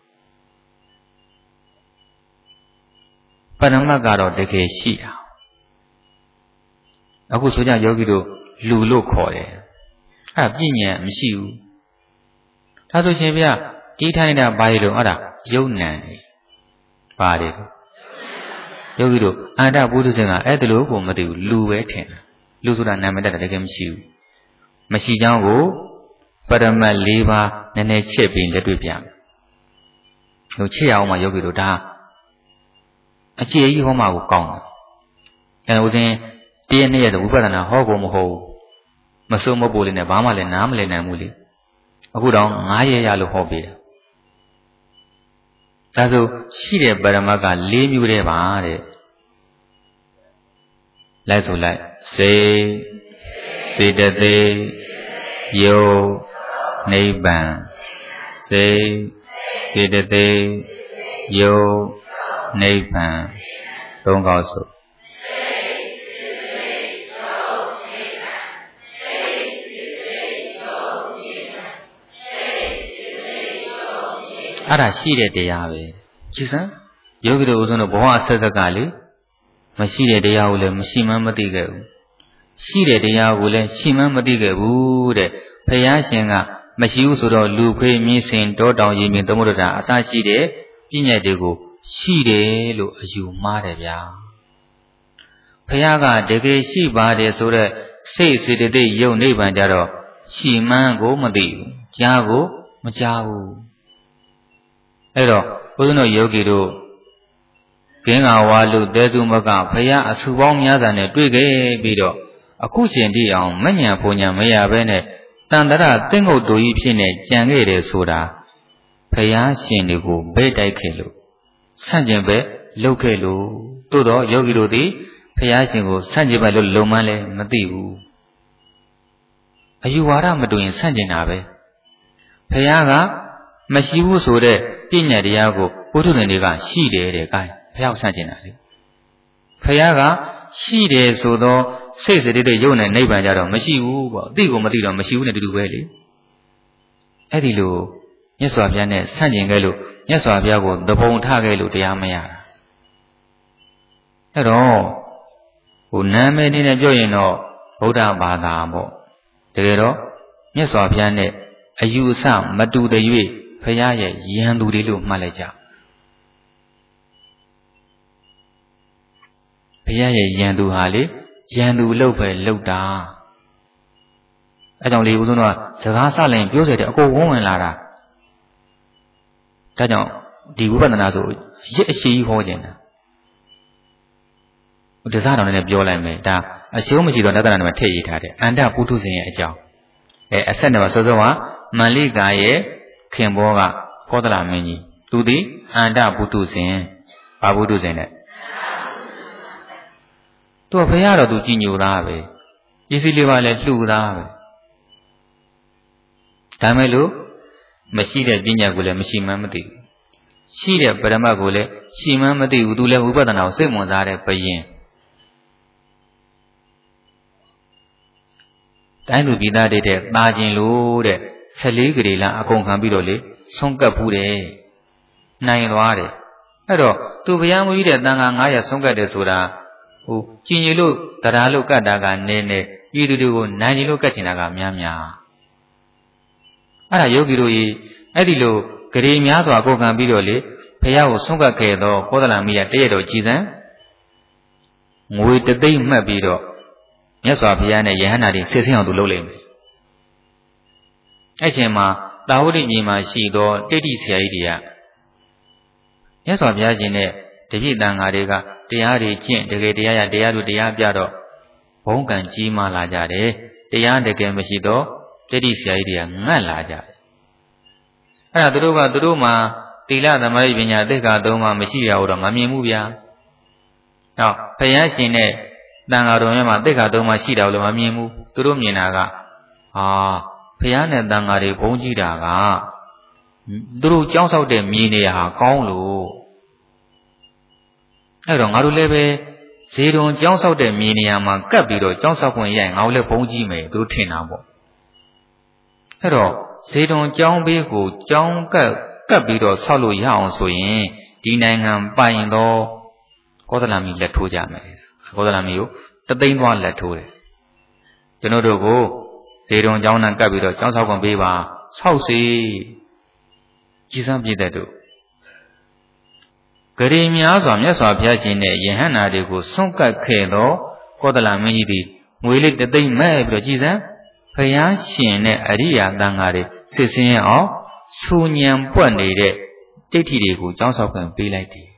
ပရမတ်ကတော့တကယ်ရှိတာအခုဆိုကြယောဂီတို့လူလို့ခေါ်တယ်အဲ့ဒါပြည့်ညက်မရှိဘူးဒါဆိုရှင်ဗျဒီထိုင်တာဘာလို့လဲအဲ့ဒါယုံနံပါတယ်ယောဂီတို့အာတပုထုဇဉ်ကအဲ့ဒါလို့ကိုမသိဘူးလူပဲထင်တာလူဆိုတာနာမည်တတ်တယ်တကယ်မရှိဘူးမရှိကြောင်းကိုပရမတ်၄ပါးနည်းနည်းချက်ပြီးလက်တွေ့ပြမယ်ဟိုချက်ရအောင်မှယောဂီတို့ဒါအကျေကြီးဟောမှာကိုကောင်းတယ်အဲဦးစင်းတည့်နေ့ရတဲ့ဝိပဿနာဟောဖို့မဟုတ်မစိုးမပိုးလေးနဲ့ဘာမှလည်းနားမလည်နိုင်ဘူးလေအခုတော့ငါးရက်ရလို့ဟောပေးတယ်ဒါဆိုရှိတဲ့ပရမတ်က၄မျိုးတည်းပါတဲ့လိုက်ဆိုလိုက်စေစေတသိက်ယုတ်နိဗ္ဗာန်စေစေတသိက်ယုတ်နိဗ္ဗာန်သုံးခေါက်ဆိုအဲ့ဒါရှိတဲ့တရားပဲကြည်စမ်းယောဂီတို့ဦးဆုံးတို့ဘဝအဆက်ဆက်ကလေမရှိတဲ့တရားကိုလည်းမရှိမှန်းမသိခဲ့ဘူးရှိတဲ့တရားကိုလည်းရှိမှန်းမသိခဲ့ဘူးတဲ့ဘုရားရှင်ကမရှိဘူးဆိုတော့လူခွေးမြင်းစင်တောတောင်ရေမြင့်သမုဒ္ဒရာအစရှိတဲ့ပညာတွေကိုရှိတယ်လို့အယူမှားတယ်ဗျာဘုရားကတကယ်ရှိပါတယ်ဆိုတော့စိတ်စေတသိက်ယုံနိဗ္ဗာန်ကြတော့ရှိမှန်းကိုမသိဘူးကြားကိုမကြားဘူးအဲ့တော့ဘုရားတို့ယောဂီတို့ကင်းကာဝါလူတဲစုမကဘုရားအဆူပေါင်းများစွာနဲ့တွေ့ခဲ့ပြီးတော့အခုချိန်ထိအောင်မညံဖုန်ညံမရဘဲနဲ့တန်တရသင်္ကုတ်တူကြီးဖြစ်နေကြံခဲ့တယ်ဆိုတာဘုရားရှင်တွေကိုဘဲတိုက်ခဲ့လို့ဆန့်ကျင်ဘက်လှုပ်ခဲ့လို့တို့တော့ယောဂီတို့သည်ဘုရားရှင်ကိုဆန့်ကျင်ဘက်လို့လုံမန်းလဲမသိဘူးအယူဝါဒမတူရင်ဆန့်ကျင်တာပဲဘုရားကမရှိဘူးဆိုတဲ့ပညာတရားကိုပုထုဇဉ်တွေကရှိတယ်တဲ့။အဲဘုရားဆန့်ကျင်တာလေ။ဘုရားကရှိတယ်ဆိုတော့စိတ်စတိတ်ရုပ်နဲ့နိဗ္ဗာန်ကြတော့မရှိဘူးပေါ့။အသိကိုမသိတော့မရှိဘူးနဲ့တူတူပဲလေ။အဲ့ဒီလိုမြတ်စွာဘုရားနဲ့ဆန့်ကျင်ခဲ့လို့မြတ်စွာဘုရားကိုသဘုံထခဲ့လို့တရားမရတာ။အဲ့တော့ဟိုနာမည်နေနဲ့ပြောရင်တော့ဗုဒ္ဓဘာသာပေါ့။တကယ်တော့မြတ်စွာဘုရားနဲ့အယူအဆမတူတဲ့၍ဘုရားရဲ့ယံသူတွေလို့မှတ်လိုက်ကြ။ဘုရားရဲ့ယံသူဟာလေယံသူလို့ပဲလောက်တာ။အဲကြောင့်လေဦးဇုံတို့ကစကားဆလင်ပြောစေတဲ့အကုန်ဝန်းဝင်လာတာ။ဒါကြောင့်ဒီဝိပဿနာဆိုရစ်အရှိကြီးဟောခြင်းတာ။တစားတော်နဲ့ပြောလိုက်မယ်။ဒါအရှုံးမရှိတော့တသနာနဲ့ထည့်ရထားတယ်။အန္တပုထုဇဉ်ရဲ့အကြောင်း။အဲအဆက်နဲ့စောစောကမန္လိကာရဲ့ခင်ဘောကကောသလမင်းကြီးသူသည်အန္တပုထုဇဉ်ဘာပုထုဇဉ်နဲ့သူကဘုရားတော်သူကြည်ညိုသားပဲပစ္စည်းလေးပါလဲလှူသားပဲဒါမဲ့လို့မရှိတဲ့ပညာကိုလည်းမရှိမှန်းမသိဘူးရှိတဲ့ပရမတ်ကိုလည်းရှိမှန်းမသိဘူးသူလည်းဝိပဿနာကိုစိတ်ဝင်စားတဲ့ဘယင်တိုင်းသူပြည်သားတွေတဲ့တာကျင်လို့တဲ့ဆယ်လေးကလေးလားအကုန်ခံပြီးတော့လေဆုံးကပ်ဘူးတယ်နိုင်သွားတယ်အဲ့တော့သူဘုရားမကြီးတဲ့တန်ခါငါးရာဆုံးကပ်တယ်ဆိုတာဟိုကြည်ညိလို့တရားလို့ကတ်တာကနည်းနည်းပြည်သူတွေကိုနိုင်ကြလို့ကတ်ချင်တာကများများအဲ့ဒါယောဂီတို့ကြီးအဲ့ဒီလိုဂရေများစွာအကုန်ခံပြီးတော့လေဘုရားကိုဆုံးကပ်ခဲ့တော့ကောသလမိယတရက်တော်ကြည်စံငွေတသိမ့်မှတ်ပြီးတော့မြတ်စွာဘုရားနဲ့ယဟန္တာတွေစစ်ဆင်းအောင်သူလုပ်လိုက်မယ်အဲ့ချိန်မှာတာဝတိမြေမှာရှိသောတိဋ္ဌိဆရာကြီးတွေကမြတ်စွာဘုရားရှင်နဲ့တပည့်တန်ဃာတွေကတရားတွေကျင့်တကယ်တရားရတရားတို့တရားပြတော့ဘုံကံကြီးမားလာကြတယ်တရားတကယ်မရှိတော့တိဋ္ဌိဆရာကြီးတွေကငတ်လာကြတယ်အဲ့ဒါသူတို့ကသူတို့မှာသီလသမာဓိပညာသိက္ခာသုံးပါးမရှိရတော့မမြင်ဘူးဗျာဟောဘုရားရှင်နဲ့တန်ဃာတော်များမှာသိက္ခာသုံးပါးရှိတာလို့မမြင်ဘူးသူတို့မြင်တာကဟာဘုရားနဲ့တန်ဃာတွေဘုံကြည့်တာကသူတို့ကြောင်းဆောက်တဲ့မြေနေရာဟာကောင်းလို့အဲ့တော့ငါတို့လည်းပဲဇေတုံကြောင်းဆောက်တဲ့မြေနေရာမှာကပ်ပြီးတော့ကြောင်းဆောက်ခွင့်ရရင်ငါတို့လည်းဘုံကြည့်မယ်သူတို့ထင်တာပေါ့အဲ့တော့ဇေတုံကြောင်းဘေးကိုကြောင်းကပ်ကပ်ပြီးတော့ဆောက်လို့ရအောင်ဆိုရင်ဒီနိုင်ငံပိုင်တော့ကောသလမီလက်ထိုးကြမယ်ကောသလမီကိုတသိန်းသွားလက်ထိုးတယ်ကျွန်တော်တို့ကိုဇေတုံကျောင်းနဲ့ကပ်ပြီးတော့ကျောင်းဆောက်ခွင့်ပေးပါဆောက်စီကြည်စမ်းပြည့်တဲ့တို့ဂရေများစွာမြတ်စွာဘုရားရှင်နဲ့ယဟန္တာတွေကိုဆွန့်ကပ်ခဲ့သောကောသလမင်းကြီးသည်ငွေလေးတသိမ့်မဲ့ပြီးတော့ကြည်စမ်းဘုရားရှင်နဲ့အရိယာတန်ဃာတွေစစ်စင်းအောင်ဆူညံပွက်နေတဲ့တိဋ္ဌိတွေကိုကျောင်းဆောက်ခွင့်ပေးလိုက်တယ်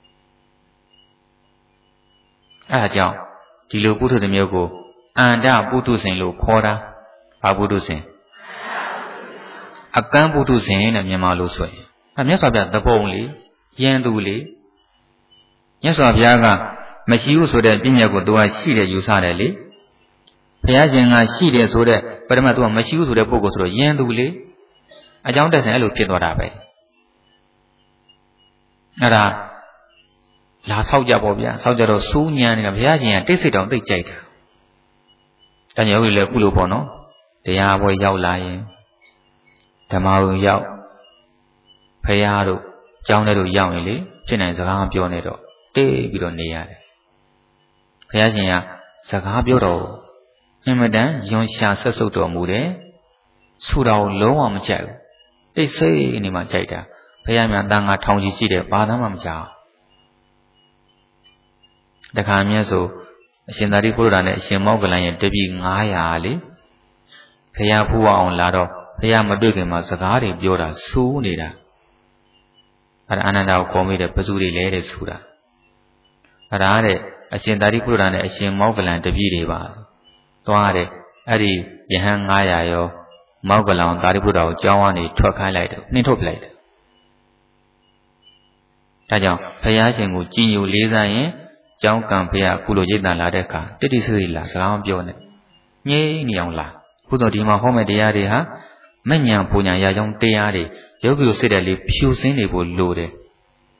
အဲဒါကြောင့်ဒီလိုပုထုဇဉ်မျိုးကိုအန္တပုထုဇဉ်လို့ခေါ်တာဘာပုထုဇဉ်အကန့်ပုထုဇဉ်နဲ့မြန်မာလို့ဆိုရင်အဲမြတ်စွာဘုရားသဘုံလေယံသူလေမြတ်စွာဘုရားကမရှိဘူးဆိုတဲ့ပညာကိုသူကရှိတယ်ယူဆတယ်လေဘုရားရှင်ကရှိတယ်ဆိုတဲ့ပရမတ်သူကမရှိဘူးဆိုတဲ့ပုဂ္ဂိုလ်ဆိုတော့ယံသူလေအကြောင်းတက်ဆိုင်အဲ့လိုဖြစ်သွားတာပဲအဲ့ဒါလာဆောက်ကြပေါ့ဗျာဆောက်ကြတော့စူးညံနေတာဘုရားရှင်ကတိတ်ဆိတ်တောင်သိကြိုက်တာတန်ရုပ်လည်းခုလိုပေါ့နော်တရားပွဲရောက်လာရင်ဓမ္မဝင်ရောက်ဖရာတို့ကျောင်းထဲတို့ရောက်ရင်လေဖြစ်နိုင်စကားမပြောနဲ့တော့တေးပြီးတော့နေရတယ်ဘုရားရှင်ကစကားပြောတော့အင်မတန်ယွန်ရှာဆက်ဆုပ်တော်မူတယ်ဆူတော်လုံးဝမကြိုက်ဘူးတိတ်ဆိတ်နေမှကြိုက်တာဘုရားမြတ်တန်ခါထောင်ကြီးရှိတယ်ဘာသာမှမကြောက်တခါမြတ်ဆိုအရှင်သာရိပုတ္တရာနဲ့အရှင်မောဂလန်ရဲ့တပည့်ငါးရာလေဘုရားဖူးအောင်လာတော့ဘုရားမတွေ့ခင်မှာစကားတွေပြောတာစူးနေတာအဲ့ဒါအာနန္ဒာကိုခေါ်မိတယ်ဘယ်သူတွေလဲတဲ့ဆိုတာအဲ့ဒါတဲ့အရှင်သာရိပုတ္တရာနဲ့အရှင်မောဂလန်တပည့်တွေပါသွားတယ်အဲ့ဒီယဟန်ငါးရာရောမောဂလန်သာရိပုတ္တရာကိုကြောင်းကနေထွက်ခိုင်းလိုက်တယ်နှင်းထုတ်ပလိုက်တယ်ဒါကြောင့်ဘုရားရှင်ကိုကြည်ညိုလေးစားရင်ကျောင်းကံဘုရားကုလိုရိတ်တန်လာတဲ့အခါတိတိစိစိလာစကားမပြောနဲ့ငြိမ့်နေအောင်လာခုဆိုဒီမှာဟောမဲ့တရားတွေဟာမဉ္ဇဉ်ပူညာရာကြောင့်တရားတွေယောဂီကိုစိတ်တယ်လေးဖြူစင်းနေဖို့လိုတယ်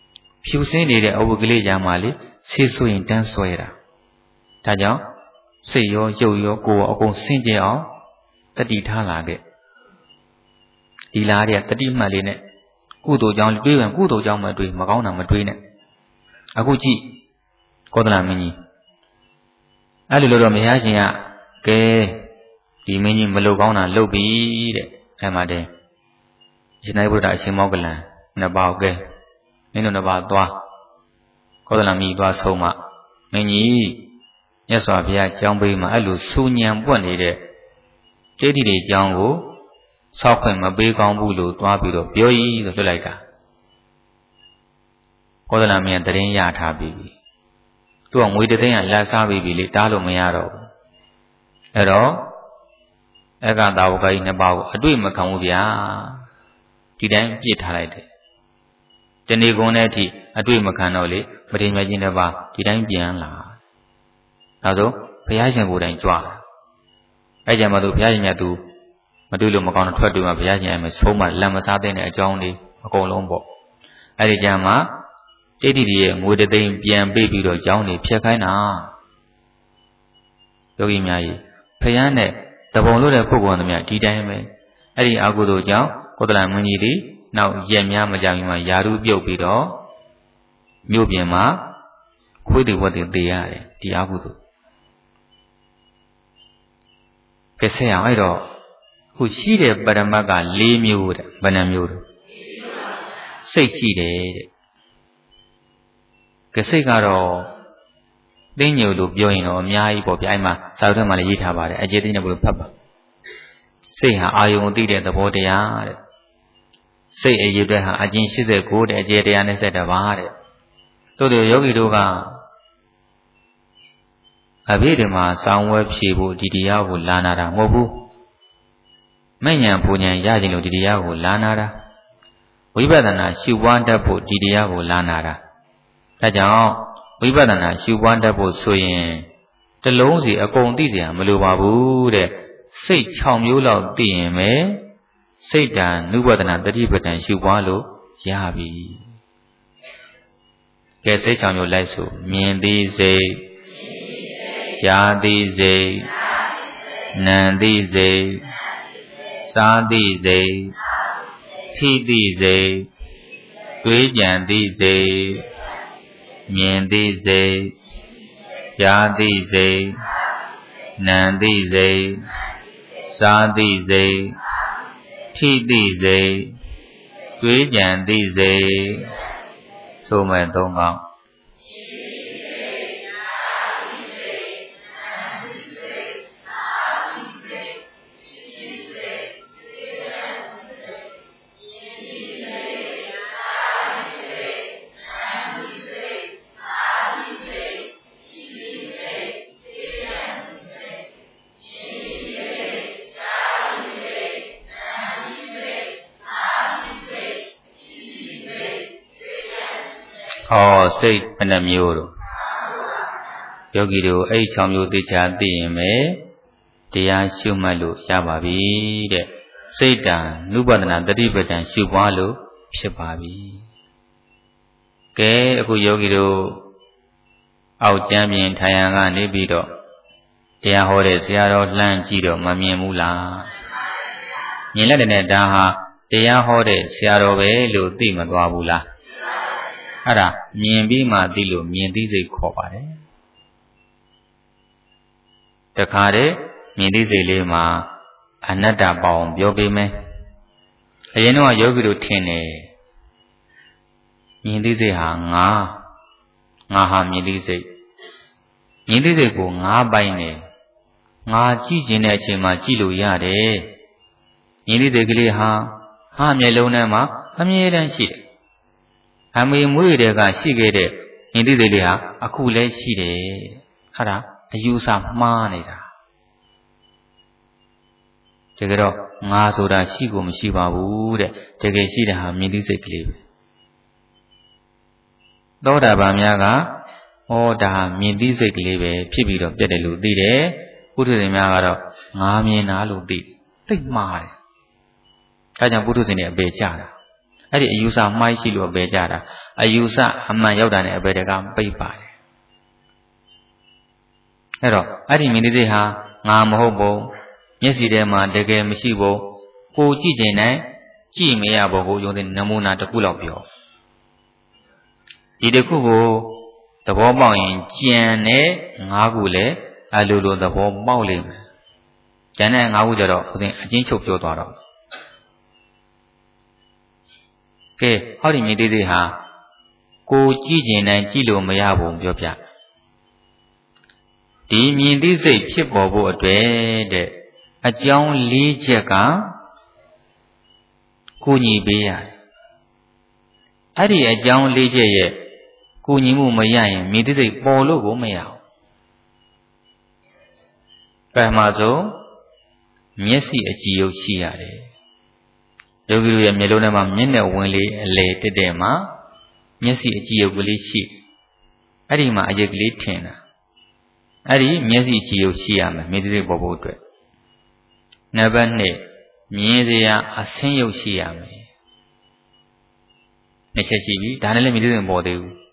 ဖြူစင်းနေတဲ့အဝတ်ကလေးရမှာလေဆေးဆိုရင်တန်းဆွဲတာဒါကြောင့်စိတ်ရောရုပ်ရောကိုယ်ရောအကုန်စင်ကြယ်အောင်တတိထားလာခဲ့ဒီလားတဲ့တတိမှတ်လေးနဲ့ကုသိုလ်ကြောင့်တွေးရင်ကုသိုလ်ကြောင့်မတွေးမကောင်းတာမတွေးနဲ့အခုကြည့်ကောသလမင်းကြီးအဲ့လိုလို့တော့မရရှင်ကကဲဒီမင်းကြီးမလုပ်ကောင်းတာလုပ်ပြီတဲ့အဲ့မှာတဲ့ရှင်နိုင်ဗုဒ္ဓအရှင်မောကလန်နှစ်ပါးကဲမင်းတို့နှစ်ပါးသွားကောသလမင်းကြီးသွားဆုံးမမင်းကြီးမြတ်စွာဘုရားကျောင်းပေးမှာအဲ့လိုစူညံပွက်နေတဲ့တိဋ္ဌိတွေကျောင်းကိုဆောက်ခွင့်မပေးကောင်းဘူးလို့သွားပြီးတော့ပြောရည်ဆိုလွတ်လိုက်တာကောသလမင်းကတရင်ရထားပြီးပြီသူကငွေတသိန်းကလက်စားပြီးပြီလေတားလို့မရတော့ဘူးအဲ့တော့အက္ခသာဝကကြီးနှစ်ပါးကိုအတွေ့မခံဘူးဗျာဒီတိုင်းပြစ်ထားလိုက်တယ်တဏီကုန်းတဲ့အထိအတွေ့မခံတော့လေမထေရမြတ်ကြီးနှစ်ပါးဒီတိုင်းပြန်လာဒါဆိုဘုရားရှင်ကိုယ်တိုင်ကြွားအဲ့ကြမှာသူဘုရားရှင်ကသူမတွေ့လို့မကောင်းတော့ထွက်တွေ့မှာဘုရားရှင်အမေဆုံးမလမ်းမစားတဲ့အကြောင်းလေးအကုန်လုံးပေါ့အဲ့ဒီကြမှာတိဋ္ဌိတွေရဲ့ငွေတသိန်းပြန်ပေးပြီးတော့ကျောင်းနေဖြတ်ခိုင်းတာယောဂီများကြီးဖယားနဲ့တပုံလို့တဲ့ပုဂ္ဂိုလ်တို့များဒီတိုင်းပဲအဲ့ဒီအကုသိုလ်ကြောင့်ကောသလမင်းကြီးတွေနောက်ရက်များမကြခင်မှာယာရုပြုတ်ပြီးတော့မြို့ပြင်မှာခွေးတွေဝက်တွေသေရတယ်ဒီအကုသိုလ်ကဲဆက်အောင်အဲ့တော့ခုရှိတဲ့ပရမတ်က၄မျိုးတဲ့ဘယ်နှမျိုးတော့စိတ်ရှိတယ်တဲ့ကစိတ်ကတော့သိညို့လို့ပြောရင်တော့အများကြီးပေါ့ဗျအဲ့မှာစာအုပ်ထဲမှာလည်းရေးထားပါတယ်အကျေသိနေဘလို့ဖတ်ပါစိတ်ဟာအာယုံသိတဲ့သဘောတရားတဲ့စိတ်အရေးအတွက်ဟာအကျဉ်း၈၉တဲ့အကျေတရား၂၁ပါးတဲ့တို့တို့ယောဂီတို့ကအဘိဓမ္မာစောင်းဝဲဖြေဖို့ဒီတရားကိုလာနာတာမဟုတ်ဘူးမဲ့ညာပူညာရခြင်းလို့ဒီတရားကိုလာနာတာဝိပဿနာရှုပွားတတ်ဖို့ဒီတရားကိုလာနာတာဒါကြောင့်ဝိပဿနာရှုပွားတတ်ဖို့ဆိုရင်တလုံးစီအကုန်သိစရာမလိုပါဘူးတဲ့စိတ်၆မျိုးလောက်သိရင်ပဲစိတ်တန်နုပဒနာတတိပဒံရှုပွားလို့ရပြီကဲစိတ်၆မျိုးလိုက်ဆိုမြင်သိစိတ်ကြားသိစိတ်နာသိစိတ်စားသိစိတ်ထိသိစိတ်တွေးကြံသိစိတ်မြင်သိစိတ်ကြားသိစိတ်နာသိစိတ်စားသိစိတ်ထိသိစိတ်တွေးကြံသိစိတ်ဆိုမဲ့သုံးကောင်းဟောစိတ်ဘယ်နှမျိုးတော့ယောဂီတို့အဲ့၆မျိုးသိချာသိရင်ပဲတရားရှုမှတ်လို့ရပါပြီတဲ့စိတ်တံနုပဒနာတတိပဒံရှုပွားလို့ဖြစ်ပါပြီကဲအခုယောဂီတို့အောက်ကျမ်းပြင်ထိုင်ရန်ကနေပြီးတော့တရားဟောတဲ့ဆရာတော်လှမ်းကြည့်တော့မမြင်ဘူးလားမြင်လိုက်တဲ့ဒါဟာတရားဟောတဲ့ဆရာတော်ပဲလို့သိမသွားဘူးလားအဲ့ဒါမြင်ပြီးမှသိလို့မြင်သိစိတ်ခေါ်ပါတယ်တခါတည်းမြင်သိစိတ်လေးမှာအနတ္တပေါအောင်ပြောပေးမယ်အရင်တော့ယောဂီတို့ထင်တယ်မြင်သိစိတ်ဟာငါငါဟာမြင်သိစိတ်မြင်သိစိတ်ကိုငါပိုင်းတယ်ငါကြည့်ခြင်းတဲ့အချိန်မှာကြည့်လို့ရတယ်မြင်သိစိတ်ကလေးဟာဟာမျက်လုံးထဲမှာအမြဲတမ်းရှိတယ်အမေမွေးတဲ့ကရှိခဲ့တဲ့ဉာဏ်သိစိတ်လေးဟာအခုလည်းရှိတယ်အဲ့ဒါအယူဆမှားနေတာတကယ်တော့ငါဆိုတာရှိကိုမရှိပါဘူးတဲ့တကယ်ရှိတဲ့ဟာမြင်သိစိတ်ကလေးပဲသောတာပန်များကဩဒါမြင်သိစိတ်ကလေးပဲဖြစ်ပြီးတော့ပြတ်တယ်လို့သိတယ်ပုထုဇဉ်များကတော့ငါမြင်တာလို့သိတယ်သိမှားတယ်ဒါကြောင့်ပုထုဇဉ်တွေအပေကြတာအဲ့ဒီအယူဆမှားရှိလို့ပဲကြတာအယူဆအမှန်ရောက်တာနဲ့အပေတကပိတ်ပါတယ်အဲ့တော့အဲ့ဒီမြင်သိစိတ်ဟာငါမဟုတ်ဘူးမျက်စိထဲမှာတကယ်မရှိဘူးကိုကြည့်ခြင်းနဲ့ကြည့်မရဘူးကိုယုံတဲ့နမူနာတစ်ခုလောက်ပြောဒီတစ်ခုကိုသဘောပေါက်ရင်ကြံတဲ့ငါးခုလည်းအလိုလိုသဘောပေါက်လိမ့်မယ်ကြံတဲ့ငါးခုကြတော့ဦးဇင်းအချင်းချုပ်ပြောသွားတော့ကဲဟောဒီမြင်သိစိတ်ဟာကိုကြည့်ခြင်းနဲ့ကြည့်လို့မရဘူးပြောပြဒီမြင်သိစိတ်ဖြစ်ပေါ်ဖို့အတွက်တဲ့အကြောင်း၄ချက်ကကိုညီပေးရတယ်အဲ့ဒီအကြောင်း၄ချက်ရဲ့ကိုညီမှုမရရင်မြင်သိစိတ်ပေါ်လို့ကိုမရဘူးပထမဆုံးမျက်စိအကြည့်ရုပ်ရှိရတယ်ယောဂီတို့ရဲ့မျက်လုံးထဲမှာမျက်နှာဝင်လေးအလေတက်တဲ့မှာမျက်စိအကြည့်ရုပ်ကလေးရှိအဲ့ဒီမှာအရိပ်ကလေးထင်တာအဲ့ဒီမျက်စိကြည့်ရုပ်ရှိရမယ်မြင်သိစိတ်ပေါ်ဖို့အတွက်နံပါတ်၂မြင်စရာအဆင်းရုပ်ရှိရမယ်နှစ်ချက်ရှိပြီဒါနဲ့လည်းမြင်သိစိတ်ပေါ်သေးဘူး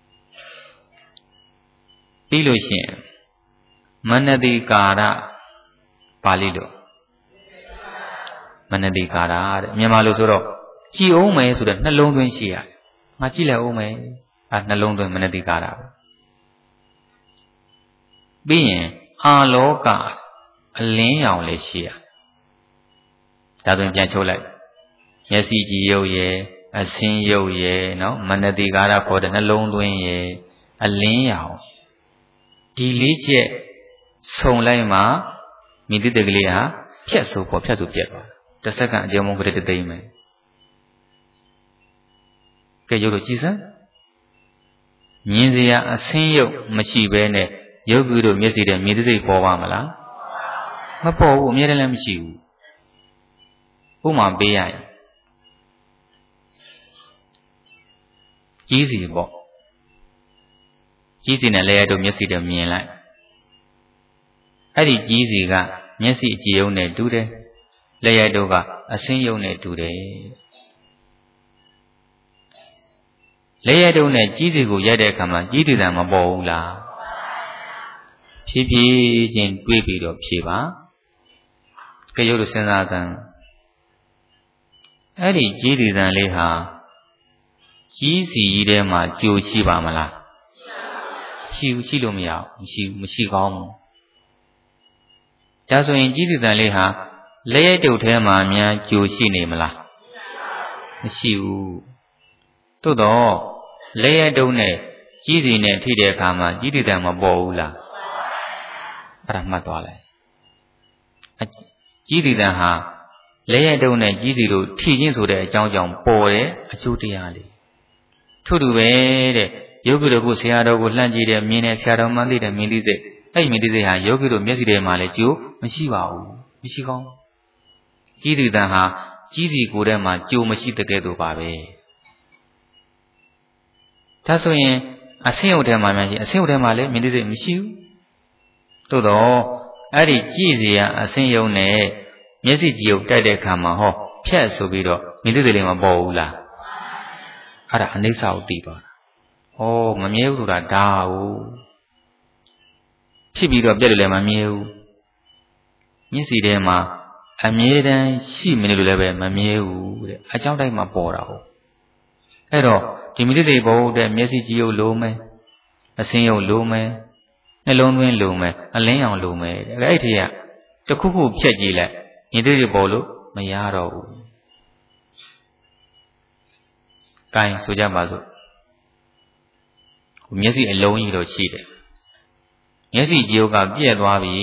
ပြီးလို့ရှိရင်မနတိကာရပါဠိလိုမနတိကာရတဲ့မြန်မာလိုဆိုတော့ကြည်အောင်မယ်ဆိုတော့နှလုံးသွင်းရှိရတယ်ငါကြည့်လိုက်အောင်မယ်အဲနှလုံးသွင်းမနတိကာရပြီးရင်အာလောကအလင်းရောင်လေးရှိရဒါဆိုရင်ပြန်ချိုးလိုက်မျက်စိကြည်ရုပ်ရဲ့အဆင်းရုပ်ရဲ့နော်မနတိကာရခေါ်တဲ့နှလုံးသွင်းရဲ့အလင်းရောင်ဒီလေးချက်ဆုံလိုက်မှမြင်သိတဲ့ကလေးဟာဖြတ်ဆိုပေါ်ဖြတ်ဆိုပြတ်သွားတစ်စက္ကန့်အကျုံးမုန်းကလေးသိမ့်မယ်ကဲရုပ်တို့ကြည်စမ်းမြင်စရာအဆင်းရုပ်မရှိဘဲနဲ့ယောဂီတို့မျက်စိထဲမြင်သိစိတ်ပေါ်ပါမလားမပေါ်ဘူးအမြဲတမ်းလည်းမရှိဘူးဥပမာပေးရရင်ကြီးစီပေါ့ကြီးစီနဲ့လည်းတို့မျက်စိထဲမြင်လိုက်အဲ့ဒီကြီးစီကမျက်စိအကြည့်ရုံနဲ့တူတယ်လည်းရတို့ကအဆင်းရုံနဲ့တူတယ်လည်းရတို့နဲ့ကြီးစီကိုရိုက်တဲ့အခါမှာကြီးစီတံမပေါ်ဘူးလားဖြည်းဖြည်းချင်းတွေးပြီးတော့ဖြေပါကြရုပ်လို့စဉ်းစားတဲ့အဲ့ဒီကြီးစီတံလေးဟာကြီးစီကြီးထဲမှာကြိုရှိပါမလားရှိဘူးရှိလို့မရဘူးမရှိဘူးမရှိကောင်းဘူးဒါဆိုရင်ကြီးစီတံလေးဟာလက်ရိုက်တုပ်ထဲမှာများကြိုရှိနေမလားမရှိဘူးသို့တော့လက်ရိုက်တုပ်နဲ့ကြီးစီနဲ့ထိတဲ့အခါမှာကြီးစီတံမပေါ်ဘူးလားအဲ့ဒါမှတ်သွားလိုက်ကြီးစီတံဟာလက်ရိုက်တုပ်နဲ့ကြီးစီတို့ထိချင်းဆိုတဲ့အကြောင်းကြောင့်ပေါ်တဲ့အကျိုးတရားလေးထို့တူပဲတဲ့ယောဂီတို့ကိုဆရာတော်ကိုလှမ်းကြည့်တဲ့မြင်တဲ့ဆရာတော်မှသိတဲ့မြင်သိစိတ်အဲ့မြင်သိစိတ်ဟာယောဂီတို့မျက်စိထဲမှာလည်းကြိုးမရှိပါဘူးမရှိကောင်းကြီးစီတံဟာကြီးစီကိုယ်ထဲမှာကြိုးမရှိတဲ့ကဲ့သို့ပါပဲဒါဆိုရင်အဆင်းရုပ်ထဲမှာများကြီးအဆင်းရုပ်ထဲမှာလည်းမြင်သိစိတ်မရှိဘူးသို့တော့အဲ့ဒီကြည့်စီရအဆင်းရုပ်နဲ့မျက်စိကြည့်ရုပ်တိုက်တဲ့အခါမှာဟောဖြတ်ဆိုပြီးတော့မြင်သိစိတ်လေးမပေါ်ဘူးလားအဲ့ဒါအနိစ္စကိုသိသွားတာဩမမြဲဘူးဆိုတာဒါဟုတ်ဖြစ်ပြီးတော့ပြက်တယ်လည်းမမြဲဘူးမျက်စိထဲမှာအမြဲတမ်းရှိမနေလို့လည်းပဲမမြဲဘူးတဲ့အကြောင်းတိုင်းမှာပေါ်တာဟုတ်အဲ့တော့ဒီမိတိတ်ဘုတ်တဲ့မျက်စိကြည့်ရုပ်လုံးမယ်အဆင်းရုပ်လုံးမယ်နှလုံးသွင်းလုံးမယ်အလင်းရောင်လုံးမယ်အဲ့ဒီကတခုခုဖြတ်ကြည့်လိုက်မိတိတ်ပေါ်လို့မရတော့ဘူးကဲဆိုကြပါစို့မျက်စိအလုံးကြီးတော့ရှိတယ်မျက်စိကြည့်ရုပ်ကပြည့်သွားပြီ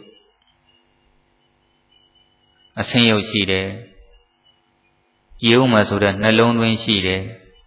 တဲ့အဆင်းရုပ်ရှိတယ်ကြည့်ရုံမှာဆိုတော့နှလုံးသွင်းရှိတယ်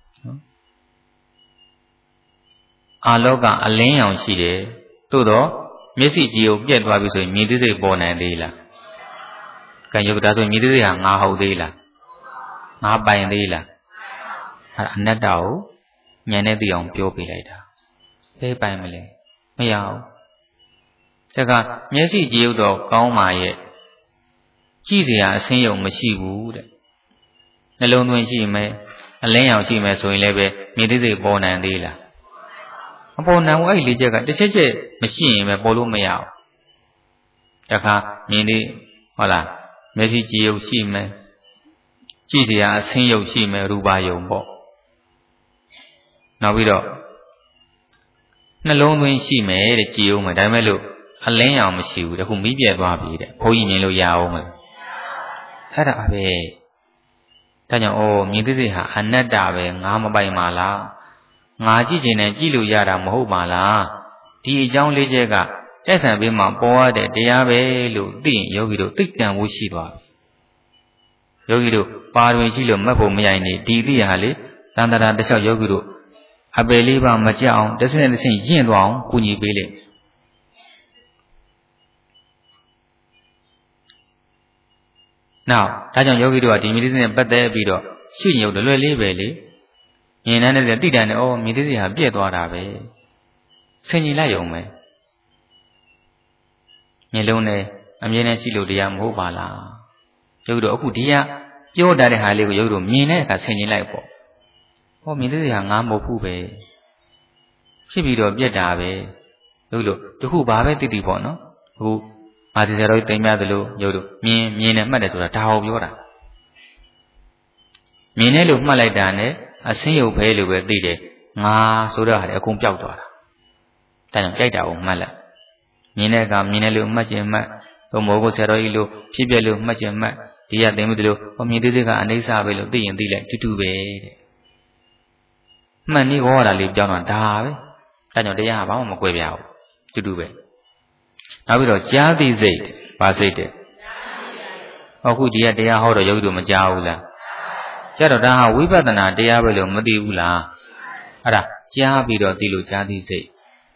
အာလောကအလင်းရောင်ရှိတယ်သို့တော့မျက်စိကြည့်ရုပ်ပြည့်သွားပြီဆိုရင်မြင်သိစိတ်ပေါ်နိုင်သေးလားကံရုပ်ဒါဆိုမြင်သိစိတ်ဟာငါဟုတ်သေးလားငါပိုင်သေးလားအဲ့အနတ္တကိုဉာဏ်နဲ့သိအောင်ပြောပြလိုက်တာဘယ်ပိုင်မလဲမရဘူးဒါကမျက်စိကြည့်ရုပ်တော့ကောင်းပါရဲ့ကြည့်စရာအဆင်းရုံမရှိဘူးတဲ့နှလုံးသွင်းရှိမယ်အလင်းရောင်ရှိမယ်ဆိုရင်လည်းပဲမြင်သိစိတ်ပေါ်နိုင်သေးလားမပေါ်နိုင်ဘူးအဲ့ဒီလေးချက်ကတစ်ချက်ချက်မရှိရင်ပဲပေါ်လို့မရဘူးတခါမြင်သိဟုတ်လားမျက်စိကြည့်ရုပ်ရှိမယ်ကြည့်စရာအဆင်းရုပ်ရှိမယ်ရူပါယုံပေါ့နောက်ပြီးတော့နှလုံးသွင်းရှိမယ်တဲ့ကြည်အောင်မယ်ဒါပေမဲ့လို့အလင်းရောင်မရှိဘူးတခုမီးပြတ်သွားပြီတဲ့ဘုန်းကြီးမြင်လို့ရအောင်မလားအဲ့ဒါပဲဒါကြောင့်အိုးမြင်သိစိတ်ဟာအနတ္တပဲငါမပိုင်ပါလားငါကြည့်ခြင်းနဲ့ကြည့်လို့ရတာမဟုတ်ပါလားဒီအကြောင်းလေးချက်ကတက်ဆံပေးမှပေါ်ရတဲ့တရားပဲလို့သိရင်ယောဂီတို့သိတန်ဖို့ရှိသွားပြီယောဂီတို့ပါတွင်ရှိလို့မတ်ဖို့မရိုင်နေဒီသိရဟာလေတန်တရာတစ်လျှောက်ယောဂီတို့အပေလေးပါမကြအောင်တစ်စင်းတစ်စင်းရင့်သွားအောင်ကူညီပေးလိမ့်နောက်ဒါကြောင့်ယောဂီတို့ကဒီမြည်သိစိတ်နဲ့ပတ်သက်ပြီးတော့ရှုရင်ရုပ်လွယ်လေးပဲလေမြင်တဲ့တိတန်နဲ့ဩမြည်သိစိတ်ဟာပြည့်သွားတာပဲဆင်ញင်လိုက်ရုံပဲမျက်လုံးနဲ့အမြင်နဲ့ရှိလို့တရားမဟုတ်ပါလားယောဂီတို့အခုဒီကပြောတတ်တဲ့ဟာလေးကိုယောဂီတို့မြင်တဲ့အခါဆင်ញင်လိုက်ပေါ့ဟောမြည်သိစိတ်ဟာငါမဟုတ်ဘူးပဲဖြစ်ပြီးတော့ပြက်တာပဲယောဂီတို့တခုဘာပဲတိတိပေါ့နော်အခုမာသီဆရာတော်ကြီးတင်ပြသလိုယောဂီတို့မြင်မြင်နဲ့မှတ်တယ်ဆိုတာဒါဟောပြောတာမြင်တယ်လို့မှတ်လိုက်တာနဲ့အဆင်းရုပ်ပဲလို့ပဲသိတယ်ငါဆိုတော့ဟာလေအကုန်ပျောက်သွားတာဒါကြောင့်ကြိုက်တာကိုမှတ်လိုက်မြင်တဲ့အခါမြင်တယ်လို့မှတ်ခြင်းမှတ်သို့မဟုတ်ဆရာတော်ကြီးလို့ဖြစ်ပြလို့မှတ်ခြင်းမှတ်ဒီကသိမှုတလို့ဟောမြင်သေးသေးကအနိစ္စပဲလို့သိရင်သိလိုက်တူတူပဲတဲ့မှန်နေဟောတာလေးပြောင်းတော့ဒါပဲဒါကြောင့်တရားကဘာမှမကွဲပြားဘူးတူတူပဲနောက်ပြီးတော့ကြားသိစိတ်ပါစိတ်တဲ့အခုဒီကတရားဟောတော့ယောဂီတို့မကြားဘူးလားကြတော့ဒါဟာဝိပဿနာတရားပဲလို့မသိဘူးလားအဲ့ဒါကြားပြီးတော့သိလို့ကြားသိစိတ်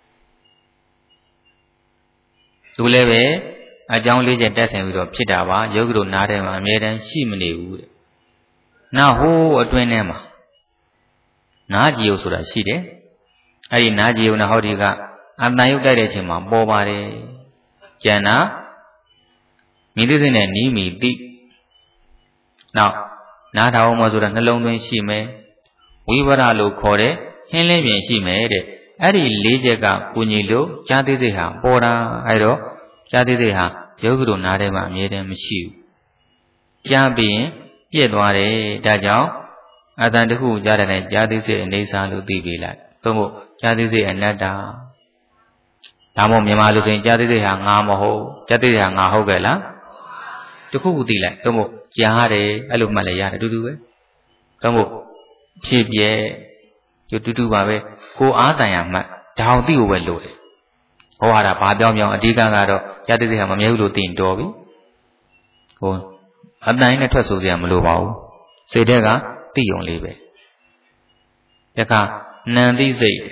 သူလည်းပဲအကြောင်းလေးချက်တက်ဆင်ပြီးတော့ဖြစ်တာပါယောဂီတို့နားထဲမှာအမြဲတမ်းရှိမနေဘူးတဲ့နောက်ဟိုးအတွင်းထဲမှာနားကြည်ုံဆိုတာရှိတယ်အဲ့ဒီနားကြည်ုံနဲ့ဟောဒီကအတန်ရုပ်တိုက်တဲ့အချိန်မှာပေါ်ပါတယ်ကျန်တာမြည်သိစိတ်နဲ့နီးမီသိနောက်နားထောင်မှဆိုတာနှလုံးသွင်းရှိမယ်ဝိဝရလို့ခေါ်တဲ့ဟင်းလင်းပြင်ရှိမယ်တဲ့အဲ့ဒီလေးချက်ကကုညီလို့ကြားသိစိတ်ဟာပေါ်တာအဲ့တော့ကြားသိစိတ်ဟာယောဂီတို့နားထဲမှာအမြဲတမ်းမရှိဘူးကြားပြီးရင်ပြည့်သွားတယ်ဒါကြောင့်အတန်တစ်ခုကြားတဲ့ကြားသိစိတ်အနေစာလို့သိပေးလိုက်သို့မဟုတ်ကြားသိစိတ်အနတ္တဒါမှမဟုတ်မြန်မာလူဆိုရင်ကြားသိစိတ်ဟာငါမဟုတ်ကြားသိစိတ်ဟာငါဟုတ်ကဲ့လားတစ်ခုခုသိလိုက်သို့မဟုတ်ကြားတယ်အဲ့လိုမှတ်လည်းရတယ်တူတူပဲသို့မဟုတ်ဖြစ်ပြဲတူတူပါပဲကိုအားတန်ရမှတ်ဒါအောင်သိဖို့ပဲလိုတယ်ဟောရတာဘာပြောင်းပြောင်းအဓိကကတော့ကြားသိစိတ်ဟာမမြဲဘူးလို့သိရင်တော်ပြီဟိုအတန်နဲ့ထွက်ဆိုစရာမလိုပါဘူးစိတ်ထဲကသိုံလေးပဲတခါနံသိစိတ်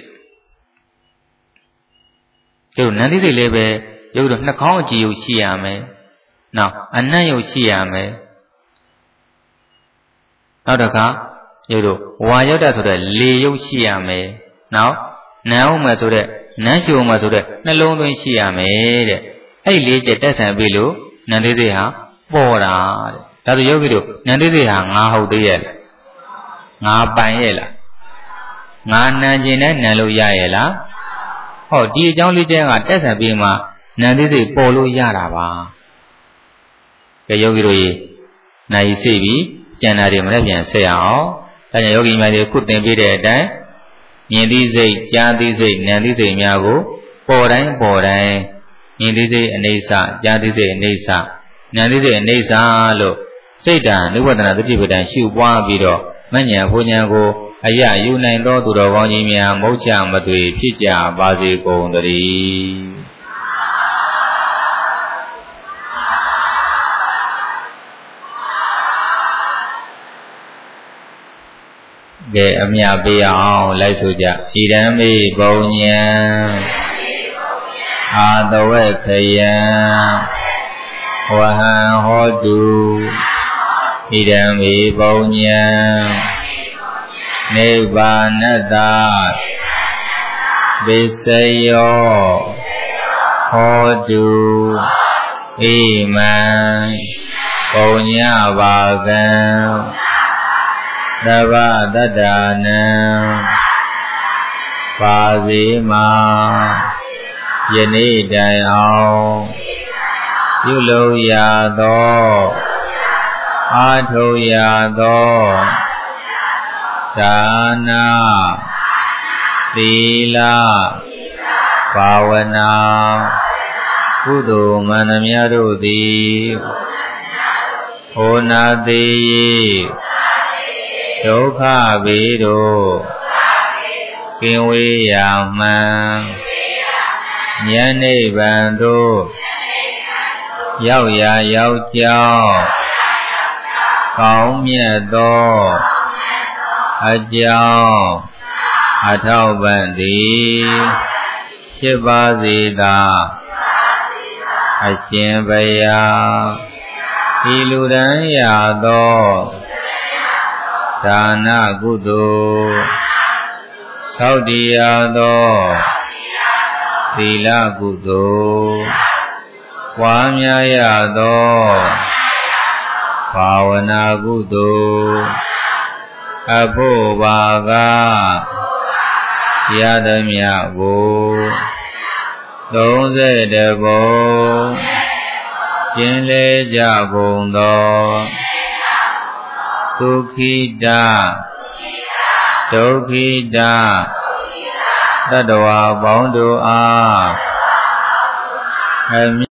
ကျုပ်နံသိစိတ်လေးပဲရုပ်တော့နှာခေါင်းအကြည့်ရုပ်ရှိရမယ်နောက်အနံ့ရုပ်ရှိရမယ်နောက်တစ်ခါရုပ်တို့ဝါရောက်တာဆိုတဲ့လေရုပ်ရှိရမယ်နောက်နံအောင်မယ်ဆိုတဲ့နန်းရှုံမယ်ဆိုတဲ့နှလုံးသွင်းရှိရမယ်တဲ့အဲ့လေးချက်တက်ဆံပြီလို့နံသိစိတ်ဟာပေါ်တာတဲ့ဒါဆိုယောဂီတို့နံသိစိတ်ဟာငါဟုတ်သေးရဲ့လားငါပိုင်ရဲ့လားငါနံကျင်နဲ့နံလို့ရရဲ့လားဟောဒီအကြောင်းလေးချက်ကတက်ဆံပြီးမှနံသိစိတ်ပေါ်လို့ရတာပါကဲယောဂီတို့ရေနိုင်စိတ်ပြီးကျန်တာတွေမလည်းပြန်ဆက်အောင်ဒါကြောင့်ယောဂီများတွေခုသင်ပေးတဲ့အတိုင်းမြင်သိစိတ်ကြားသိစိတ်နံသိစိတ်များကိုပေါ်တိုင်းပေါ်တိုင်းမြင်သိစိတ်အနေဆကြားသိစိတ်အနေဆနံသိစိတ်အနေဆလို့စိတ်တံနိဝတ္တနာတတိပဒံရှုပွားပြီးတော့မဉ္ဇဉ်ဘုံဉဏ်ကိုအယယူနိုင်သောသူတော်ကောင်းကြီးများမုတ်ချမသွေဖြစ်ကြပါစေကုန်သတည်းကဲအမြပေးအောင်လိုက်ဆိုကြဣဒံမေဘုံဉဏ်အာတဝေခယံဝဟံဟောတုဣဒံမေဘုံဉဏ်နိဗ္ဗာနတဝိစယောဟောတုဣမံဘုံညပါကံတဗ္ဗတတ္တာနံပါစီမာယနေ့တိုင်အောင်ပြုလုပ်ရသောအားထုတ်ရသောဒါနသီလဘာဝနာကုသိုလ်မှန်သမျှတို့သည်ဟောနာသေးဒုက္ခဘေးတို့ကင်းဝေးရာမှန်ဉာဏ်နိဗ္ဗာန်သို့ရောက်ရာရောက်ကြောင်းကောင်းမြတ်သောအကြောင်းအထောက်ပံ့သည်ဖြစ်ပါစေသာအရှင်ဘုရားဤလူရန်ရာသောဒါနကုသိုလ်သောက်တည်ရသောသီလကုသိုလ်ပွားများရသောဘာဝနာကုသိုလ်အဖို့ပါကရသမျှကိုသုံးဆယ်တဘုံကျင်းလေကြကုန်သောဒုက္ခိတဒုက္ခိတတတ္တဝါပေါင်းတို့အားအ